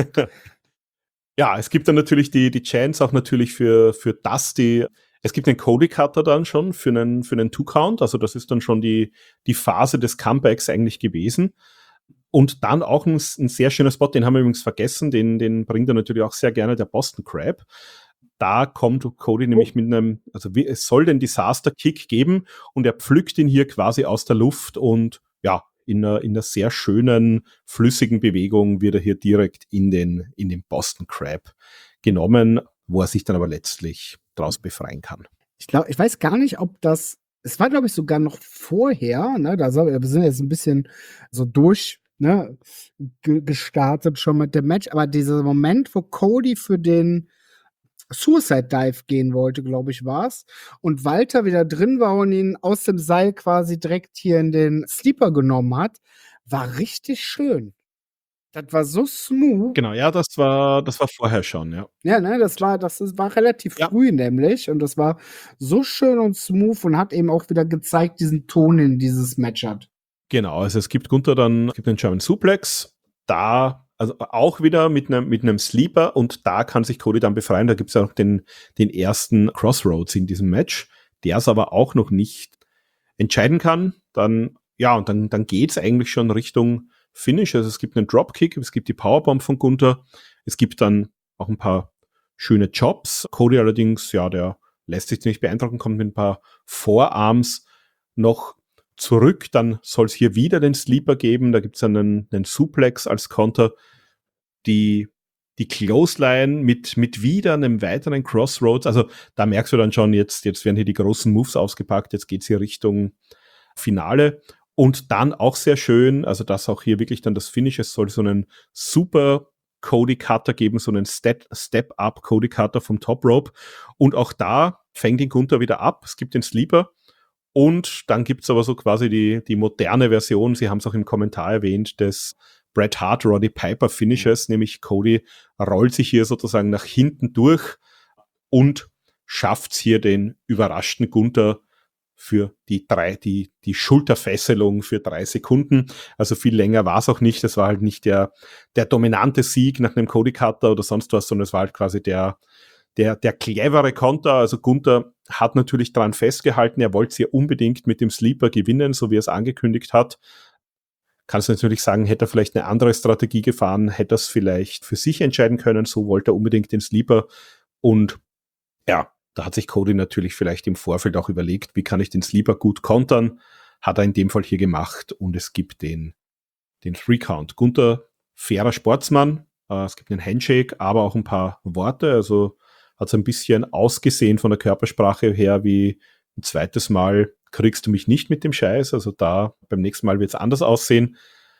Ja, es gibt dann natürlich die, die Chance auch natürlich für, für Dusty. Es gibt einen Cody Cutter dann schon für einen, für einen Two-Count. Also das ist dann schon die, die Phase des Comebacks eigentlich gewesen. Und dann auch ein, ein sehr schöner Spot, den haben wir übrigens vergessen, den, den bringt er natürlich auch sehr gerne, der Boston Crab. Da kommt Cody nämlich mit einem, also wie, es soll den Disaster Kick geben und er pflückt ihn hier quasi aus der Luft und ja, in einer, in einer sehr schönen, flüssigen Bewegung wird er hier direkt in den, in den Boston Crab genommen, wo er sich dann aber letztlich draus befreien kann. Ich glaube, ich weiß gar nicht, ob das, es war, glaube ich, sogar noch vorher, ne, da so- wir sind jetzt ein bisschen so durch, ne, ge- gestartet schon mit dem Match, aber dieser Moment, wo Cody für den Suicide Dive gehen wollte, glaube ich, war's, und Walter wieder drin war und ihn aus dem Seil quasi direkt hier in den Sleeper genommen hat, war richtig schön. Das war so smooth. Genau, ja, das war, das war vorher schon, ja. Ja, ne, das war, das ist, war relativ Ja. früh nämlich und das war so schön und smooth und hat eben auch wieder gezeigt, diesen Ton, in dieses Match hat. Genau, also es gibt Gunther dann, es gibt einen German Suplex, da, also auch wieder mit einem, mit einem Sleeper und da kann sich Cody dann befreien, da gibt es ja noch den, den ersten Crossroads in diesem Match, der es aber auch noch nicht entscheiden kann, dann, ja, und dann, dann geht's eigentlich schon Richtung Finish, also es gibt einen Dropkick, es gibt die Powerbomb von Gunther, es gibt dann auch ein paar schöne Jobs, Cody allerdings, ja, der lässt sich nicht beeindrucken, kommt mit ein paar Forearms noch zurück, dann soll es hier wieder den Sleeper geben, da gibt's dann einen, einen Suplex als Konter, die, die Clothesline mit, mit wieder einem weiteren Crossroads, also da merkst du dann schon, jetzt, jetzt werden hier die großen Moves ausgepackt, jetzt geht's hier Richtung Finale und dann auch sehr schön, also dass auch hier wirklich dann das Finish, es soll so einen super Cody Cutter geben, so einen Step, Step-Up Cody Cutter vom Top Rope und auch da fängt ihn Gunther wieder ab, es gibt den Sleeper. Und dann gibt's aber so quasi die, die moderne Version, Sie haben es auch im Kommentar erwähnt, des Bret Hart Roddy Piper Finishes, nämlich Cody rollt sich hier sozusagen nach hinten durch und schafft's hier den überraschten Gunther für die drei, die, die Schulterfesselung für drei Sekunden. Also viel länger war es auch nicht. Es war halt nicht der, der dominante Sieg nach einem Cody Cutter oder sonst was, sondern es war halt quasi der, Der, der clevere Konter, also Gunther hat natürlich daran festgehalten, er wollte es hier unbedingt mit dem Sleeper gewinnen, so wie er es angekündigt hat. Kannst du natürlich sagen, hätte er vielleicht eine andere Strategie gefahren, hätte er es vielleicht für sich entscheiden können, so wollte er unbedingt den Sleeper. Und ja, da hat sich Cody natürlich vielleicht im Vorfeld auch überlegt, wie kann ich den Sleeper gut kontern, hat er in dem Fall hier gemacht und es gibt den, den Three-Count. Gunther, fairer Sportsmann, äh, es gibt einen Handshake, aber auch ein paar Worte, also hat es ein bisschen ausgesehen von der Körpersprache her wie ein zweites Mal kriegst du mich nicht mit dem Scheiß. Also da beim nächsten Mal wird es anders aussehen.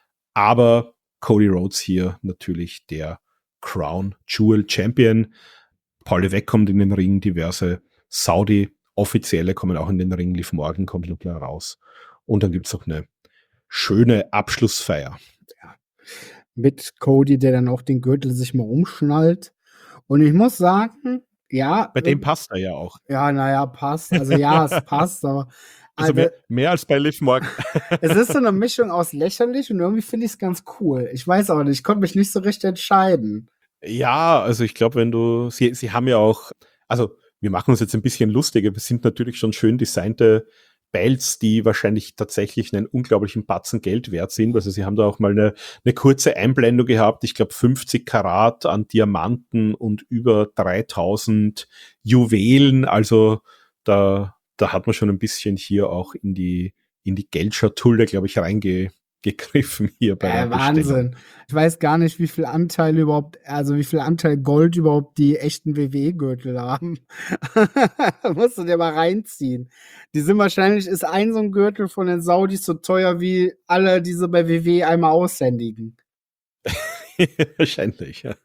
Aber Cody Rhodes hier natürlich der Crown Jewel Champion. Paul Levesque kommt in den Ring, diverse Saudi-Offizielle kommen auch in den Ring. Liv Morgan kommt noch mal raus. Und dann gibt es noch eine schöne Abschlussfeier. Ja. Mit Cody, der dann auch den Gürtel sich mal umschnallt. Und ich muss sagen, ja. Bei dem passt er ja auch. Ja, naja, passt. Also ja, es passt, aber. Also mehr, mehr als bei Liv Morgan. Es ist so eine Mischung aus lächerlich und irgendwie finde ich es ganz cool. Ich weiß aber nicht, ich konnte mich nicht so recht entscheiden. Ja, also ich glaube, wenn du, sie, sie haben ja auch, also wir machen uns jetzt ein bisschen lustiger, wir sind natürlich schon schön designte Belts, die wahrscheinlich tatsächlich einen unglaublichen Batzen Geld wert sind. Also sie haben da auch mal eine, eine kurze Einblendung gehabt, ich glaube fünfzig Karat an Diamanten und über dreitausend Juwelen. Also da, da hat man schon ein bisschen hier auch in die, in die Geldschatulle, glaube ich, reingegriffen hier bei der Äh, Bestellung. Wahnsinn. Ich weiß gar nicht, wie viel Anteil überhaupt, also wie viel Anteil Gold überhaupt die echten W W E-Gürtel haben. Musst du dir mal reinziehen. Die sind wahrscheinlich, ist ein so ein Gürtel von den Saudis so teuer wie alle, die sie bei W W E einmal aushändigen. Wahrscheinlich, ja.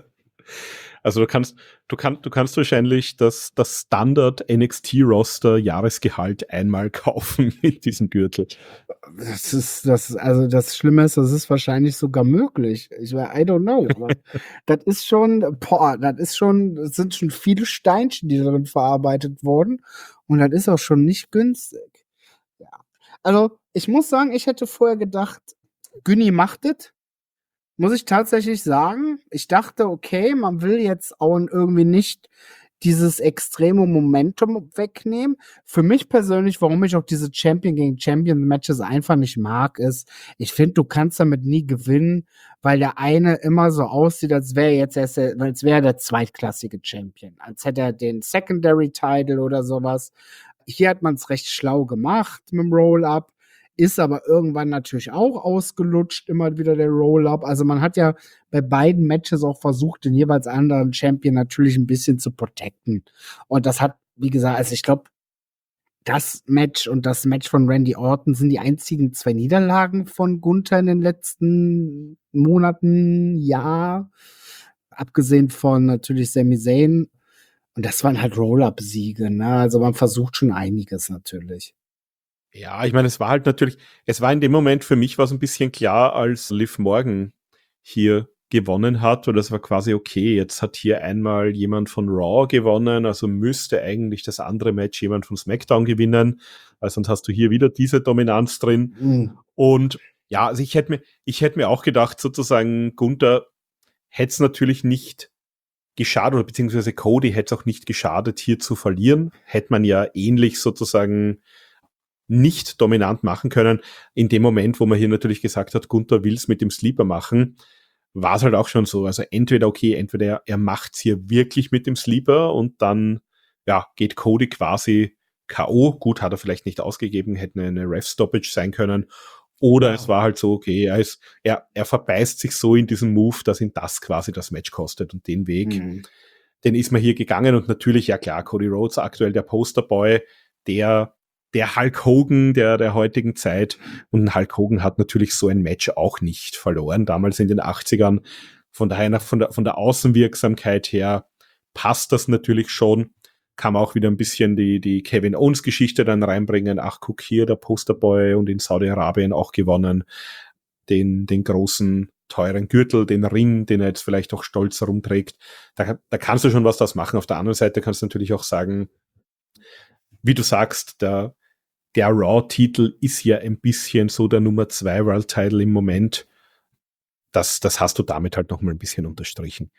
Also du kannst, du kannst, du kannst wahrscheinlich das, das Standard N X T-Roster Jahresgehalt einmal kaufen mit diesem Gürtel. Das ist, das, also das Schlimme ist, das ist wahrscheinlich sogar möglich. Ich I don't know. Aber das ist schon, boah, das ist schon, das sind schon viele Steinchen, die darin verarbeitet wurden. Und das ist auch schon nicht günstig. Ja. Also, ich muss sagen, ich hätte vorher gedacht, Günni macht es. Muss ich tatsächlich sagen. Ich dachte, okay, man will jetzt auch irgendwie nicht dieses extreme Momentum wegnehmen. Für mich persönlich, warum ich auch diese Champion gegen Champion Matches einfach nicht mag, ist, ich finde, du kannst damit nie gewinnen, weil der eine immer so aussieht, als wäre jetzt erst, der- als wäre er der zweitklassige Champion, als hätte er den Secondary Title oder sowas. Hier hat man es recht schlau gemacht mit dem Roll-Up, ist aber irgendwann natürlich auch ausgelutscht, immer wieder der Roll-Up. Also man hat ja bei beiden Matches auch versucht, den jeweils anderen Champion natürlich ein bisschen zu protecten. Und das hat, wie gesagt, also ich glaube, das Match und das Match von Randy Orton sind die einzigen zwei Niederlagen von Gunther in den letzten Monaten, Jahr. Abgesehen von natürlich Sami Zayn. Und das waren halt Roll-Up-Siege, ne? Also man versucht schon einiges natürlich. Ja, ich meine, es war halt natürlich, es war in dem Moment für mich war es ein bisschen klar, als Liv Morgan hier gewonnen hat, weil das war quasi okay, jetzt hat hier einmal jemand von Raw gewonnen, also müsste eigentlich das andere Match jemand von SmackDown gewinnen, also sonst hast du hier wieder diese Dominanz drin. Mhm. Und ja, also ich hätte mir, ich hätte mir auch gedacht, sozusagen, Gunther hätte es natürlich nicht geschadet, oder beziehungsweise Cody hätte es auch nicht geschadet, hier zu verlieren. Hätte man ja ähnlich sozusagen nicht dominant machen können. In dem Moment, wo man hier natürlich gesagt hat, Gunther will es mit dem Sleeper machen, war es halt auch schon so. Also entweder okay, entweder er, er macht es hier wirklich mit dem Sleeper und dann ja, geht Cody quasi K O. Gut, hat er vielleicht nicht ausgegeben, hätte eine, eine Ref-Stoppage sein können. Oder Wow. es war halt so, okay, er, ist, er, er verbeißt sich so in diesen Move, dass ihn das quasi das Match kostet. Und den Weg, Mhm. den ist man hier gegangen. Und natürlich, ja klar, Cody Rhodes aktuell der Posterboy, der der Hulk Hogan der, der heutigen Zeit. Und Hulk Hogan hat natürlich so ein Match auch nicht verloren, damals in den achtzigern. Von daher, nach, von, der, von der Außenwirksamkeit her passt das natürlich schon. Kann man auch wieder ein bisschen die, die Kevin Owens Geschichte dann reinbringen. Ach, guck hier, der Posterboy und in Saudi-Arabien auch gewonnen. Den, den großen, teuren Gürtel, den Ring, den er jetzt vielleicht auch stolz herumträgt. Da, da kannst du schon was das machen. Auf der anderen Seite kannst du natürlich auch sagen, wie du sagst, der, der Raw-Titel ist ja ein bisschen so der Nummer zwei World-Title im Moment. Das, das hast du damit halt noch mal ein bisschen unterstrichen.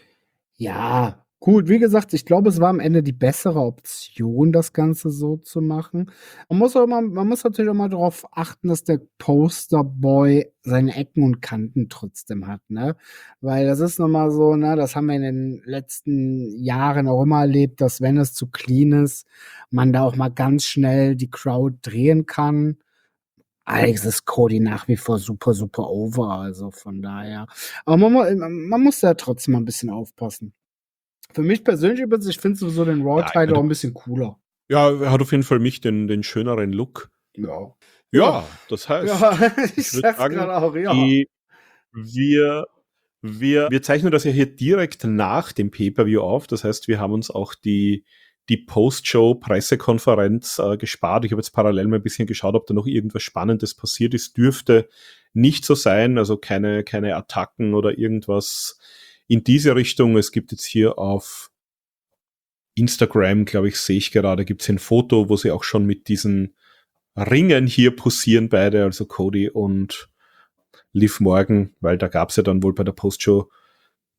Ja, gut, wie gesagt, ich glaube, es war am Ende die bessere Option, das Ganze so zu machen. Man muss auch immer, man muss natürlich auch mal darauf achten, dass der Posterboy seine Ecken und Kanten trotzdem hat, ne? Weil das ist nochmal so, ne, das haben wir in den letzten Jahren auch immer erlebt, dass wenn es zu clean ist, man da auch mal ganz schnell die Crowd drehen kann. Allerdings ist Cody nach wie vor super, super over, also von daher. Aber man, mu- man muss da trotzdem mal ein bisschen aufpassen. Für mich persönlich übrigens, ich finde sowieso den Ja, Raw-Title ich- auch ein bisschen cooler. Ja, er hat auf jeden Fall mich den, den schöneren Look. Ja. Ja, das heißt, Ja, ich ich würd sag's sagen, gerade auch, ja. die, wir, wir, wir zeichnen das ja hier direkt nach dem Pay-Per-View auf. Das heißt, wir haben uns auch die, die Post-Show-Pressekonferenz äh, gespart. Ich habe jetzt parallel mal ein bisschen geschaut, ob da noch irgendwas Spannendes passiert ist. Dürfte nicht so sein, also keine, keine Attacken oder irgendwas in diese Richtung. Es gibt jetzt hier auf Instagram, glaube ich, sehe ich gerade, gibt es ein Foto, wo sie auch schon mit diesen Ringen hier posieren beide, also Cody und Liv Morgan, weil da gab es ja dann wohl bei der Postshow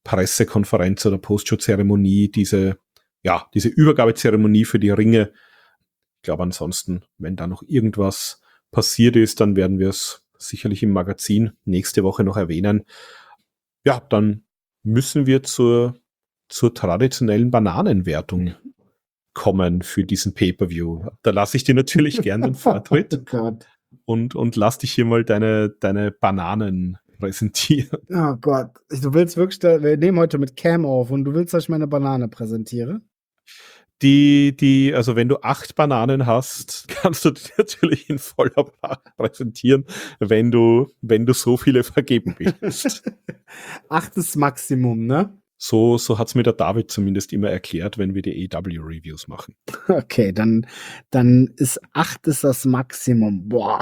Pressekonferenz oder Postshow-Zeremonie, diese, ja, diese Übergabezeremonie für die Ringe. Ich glaube ansonsten, wenn da noch irgendwas passiert ist, dann werden wir es sicherlich im Magazin nächste Woche noch erwähnen. Ja, dann müssen wir zur, zur traditionellen Bananenwertung kommen für diesen Pay-Per-View. Da lasse ich dir natürlich gern den Vortritt Oh Gott. und, und lass dich hier mal deine, deine Bananen präsentieren. Oh Gott. Du willst wirklich, da, wir nehmen heute mit Cam auf und du willst, dass ich meine Banane präsentiere? Die, die, also wenn du acht Bananen hast, kannst du die natürlich in voller Pracht präsentieren, wenn du, wenn du so viele vergeben willst. Achtes Maximum, ne? So, so hat's mir der David zumindest immer erklärt, wenn wir die A E W-Reviews machen. Okay, dann, dann ist acht ist das Maximum. Boah.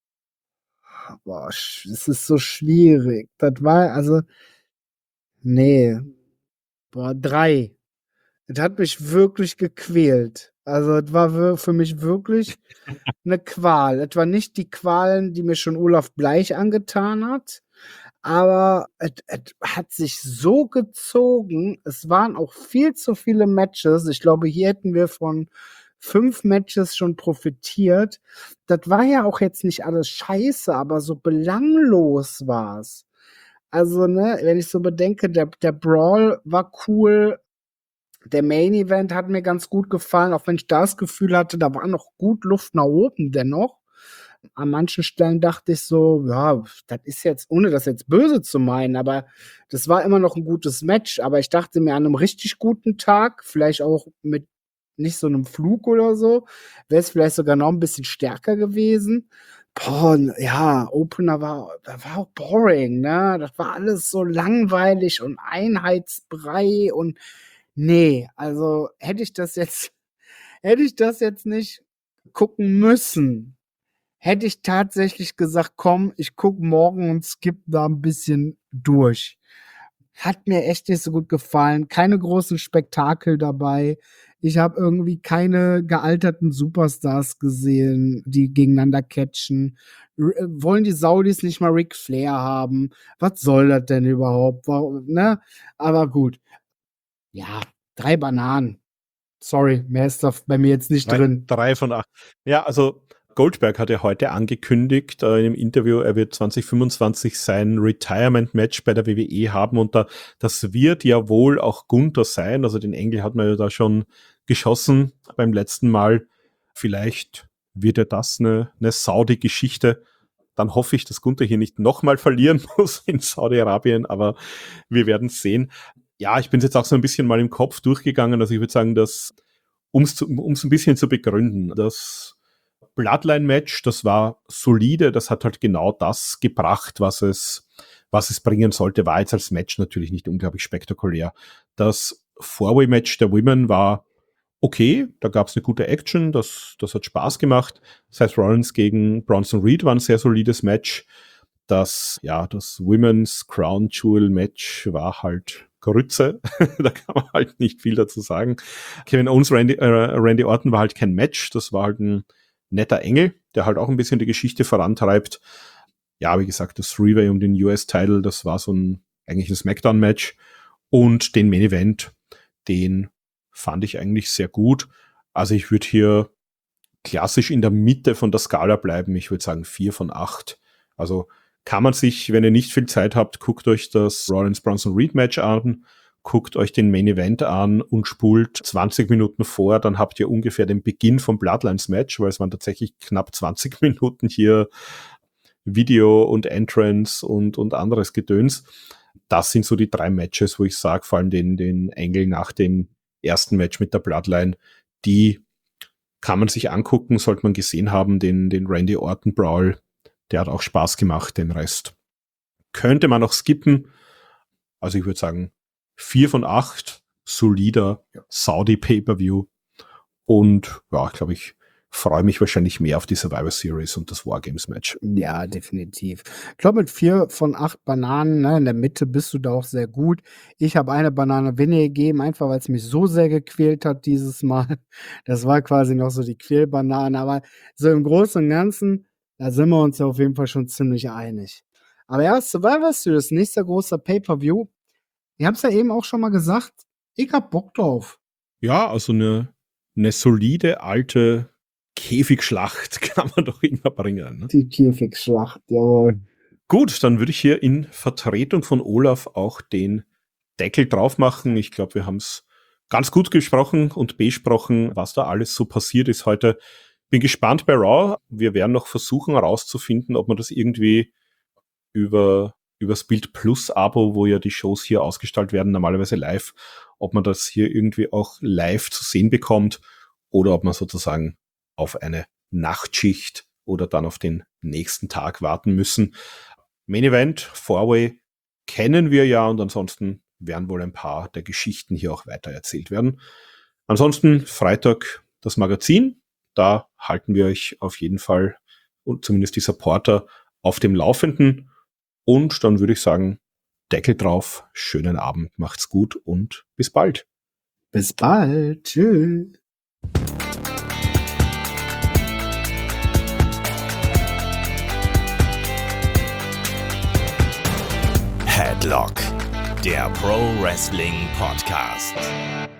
Boah, sch- es ist so schwierig. Das war, also, nee. Boah, drei. Das hat mich wirklich gequält. Also, es war wir- für mich wirklich eine Qual. Es war nicht die Qualen, die mir schon Olaf Bleich angetan hat, aber es, es hat sich so gezogen. Es waren auch viel zu viele Matches. Ich glaube, hier hätten wir von fünf Matches schon profitiert. Das war ja auch jetzt nicht alles scheiße, aber so belanglos war's. Also, ne, wenn ich so bedenke, der, der Brawl war cool. Der Main Event hat mir ganz gut gefallen, auch wenn ich da das Gefühl hatte, da war noch gut Luft nach oben dennoch. An manchen Stellen dachte ich so, ja, das ist jetzt, ohne das jetzt böse zu meinen, aber das war immer noch ein gutes Match. Aber ich dachte mir, an einem richtig guten Tag, vielleicht auch mit nicht so einem Flug oder so, wäre es vielleicht sogar noch ein bisschen stärker gewesen. Boah, ja, Opener war, das war auch boring, ne? Das war alles so langweilig und Einheitsbrei und nee, also hätte ich das jetzt, hätte ich das jetzt nicht gucken müssen, hätte ich tatsächlich gesagt, komm, ich guck morgen und skipp da ein bisschen durch. Hat mir echt nicht so gut gefallen. Keine großen Spektakel dabei. Ich habe irgendwie keine gealterten Superstars gesehen, die gegeneinander catchen. R äh, wollen die Saudis nicht mal Ric Flair haben? Was soll das denn überhaupt? Warum, ne? Aber gut. Ja, drei Bananen. Sorry, mehr ist da bei mir jetzt nicht Drei, drin. drei von acht. Ja, also Goldberg hat ja heute angekündigt äh, in einem Interview, er wird zwanzig fünfundzwanzig sein Retirement-Match bei der W W E haben und da, das wird ja wohl auch Gunther sein. Also den Engel hat man ja da schon geschossen beim letzten Mal. Vielleicht wird ja das eine, eine Saudi-Geschichte. Dann hoffe ich, dass Gunther hier nicht nochmal verlieren muss in Saudi-Arabien, aber wir werden sehen. Ja, ich bin jetzt auch so ein bisschen mal im Kopf durchgegangen. Also ich würde sagen, dass, um es ein bisschen zu begründen, das Bloodline-Match, das war solide, das hat halt genau das gebracht, was es, was es bringen sollte, war jetzt als Match natürlich nicht unglaublich spektakulär. Das Four-Way-Match der Women war okay, da gab es eine gute Action, das, das hat Spaß gemacht. Seth Rollins gegen Bronson Reed war ein sehr solides Match. Das, ja, das Women's Crown Jewel Match war halt Grütze. Da kann man halt nicht viel dazu sagen. Kevin Owens, Randy, äh, Randy Orton war halt kein Match. Das war halt ein netter Engel, der halt auch ein bisschen die Geschichte vorantreibt. Ja, wie gesagt, das Three-Way um den U S-Title, das war so ein, eigentlich ein Smackdown-Match. Und den Main-Event, den fand ich eigentlich sehr gut. Also ich würde hier klassisch in der Mitte von der Skala bleiben. Ich würde sagen vier von acht. Also kann man sich, wenn ihr nicht viel Zeit habt, guckt euch das Rollins-Bronson-Reed-Match an, guckt euch den Main-Event an und spult zwanzig Minuten vor, dann habt ihr ungefähr den Beginn vom Bloodlines-Match, weil es waren tatsächlich knapp zwanzig Minuten hier Video und Entrance und, und anderes Gedöns. Das sind so die drei Matches, wo ich sage, vor allem den, den Engel nach dem ersten Match mit der Bloodline, die kann man sich angucken, sollte man gesehen haben, den, den Randy Orton Brawl, der hat auch Spaß gemacht, den Rest könnte man noch skippen. Also ich würde sagen, vier von acht, solider Saudi Pay-Per-View und ja, ich glaube, ich freue mich wahrscheinlich mehr auf die Survivor Series und das Wargames-Match. Ja, definitiv. Ich glaube, mit vier von acht Bananen, ne, in der Mitte bist du da auch sehr gut. Ich habe eine Banane weniger gegeben, einfach weil es mich so sehr gequält hat dieses Mal. Das war quasi noch so die Quälbanane, aber so im Großen und Ganzen, da sind wir uns ja auf jeden Fall schon ziemlich einig. Aber ja, Survivor Series, nächster großer Pay-Per-View. Ihr habt's ja eben auch schon mal gesagt, ich hab Bock drauf. Ja, also eine, eine solide alte Käfigschlacht kann man doch immer bringen. Ne? Die Käfigschlacht, jawohl. Gut, dann würde ich hier in Vertretung von Olaf auch den Deckel drauf machen. Ich glaube, wir haben es ganz gut gesprochen und besprochen, was da alles so passiert ist heute. Bin gespannt bei Raw. Wir werden noch versuchen herauszufinden, ob man das irgendwie über übers Bild Plus Abo, wo ja die Shows hier ausgestrahlt werden, normalerweise live, ob man das hier irgendwie auch live zu sehen bekommt oder ob man sozusagen auf eine Nachtschicht oder dann auf den nächsten Tag warten müssen. Main Event, Four-Way kennen wir ja und ansonsten werden wohl ein paar der Geschichten hier auch weiter erzählt werden. Ansonsten Freitag das Magazin, da halten wir euch auf jeden Fall und zumindest die Supporter auf dem Laufenden. Und dann würde ich sagen, Deckel drauf, schönen Abend, macht's gut und bis bald. Bis bald. Tschüss. Headlock, der Pro Wrestling Podcast.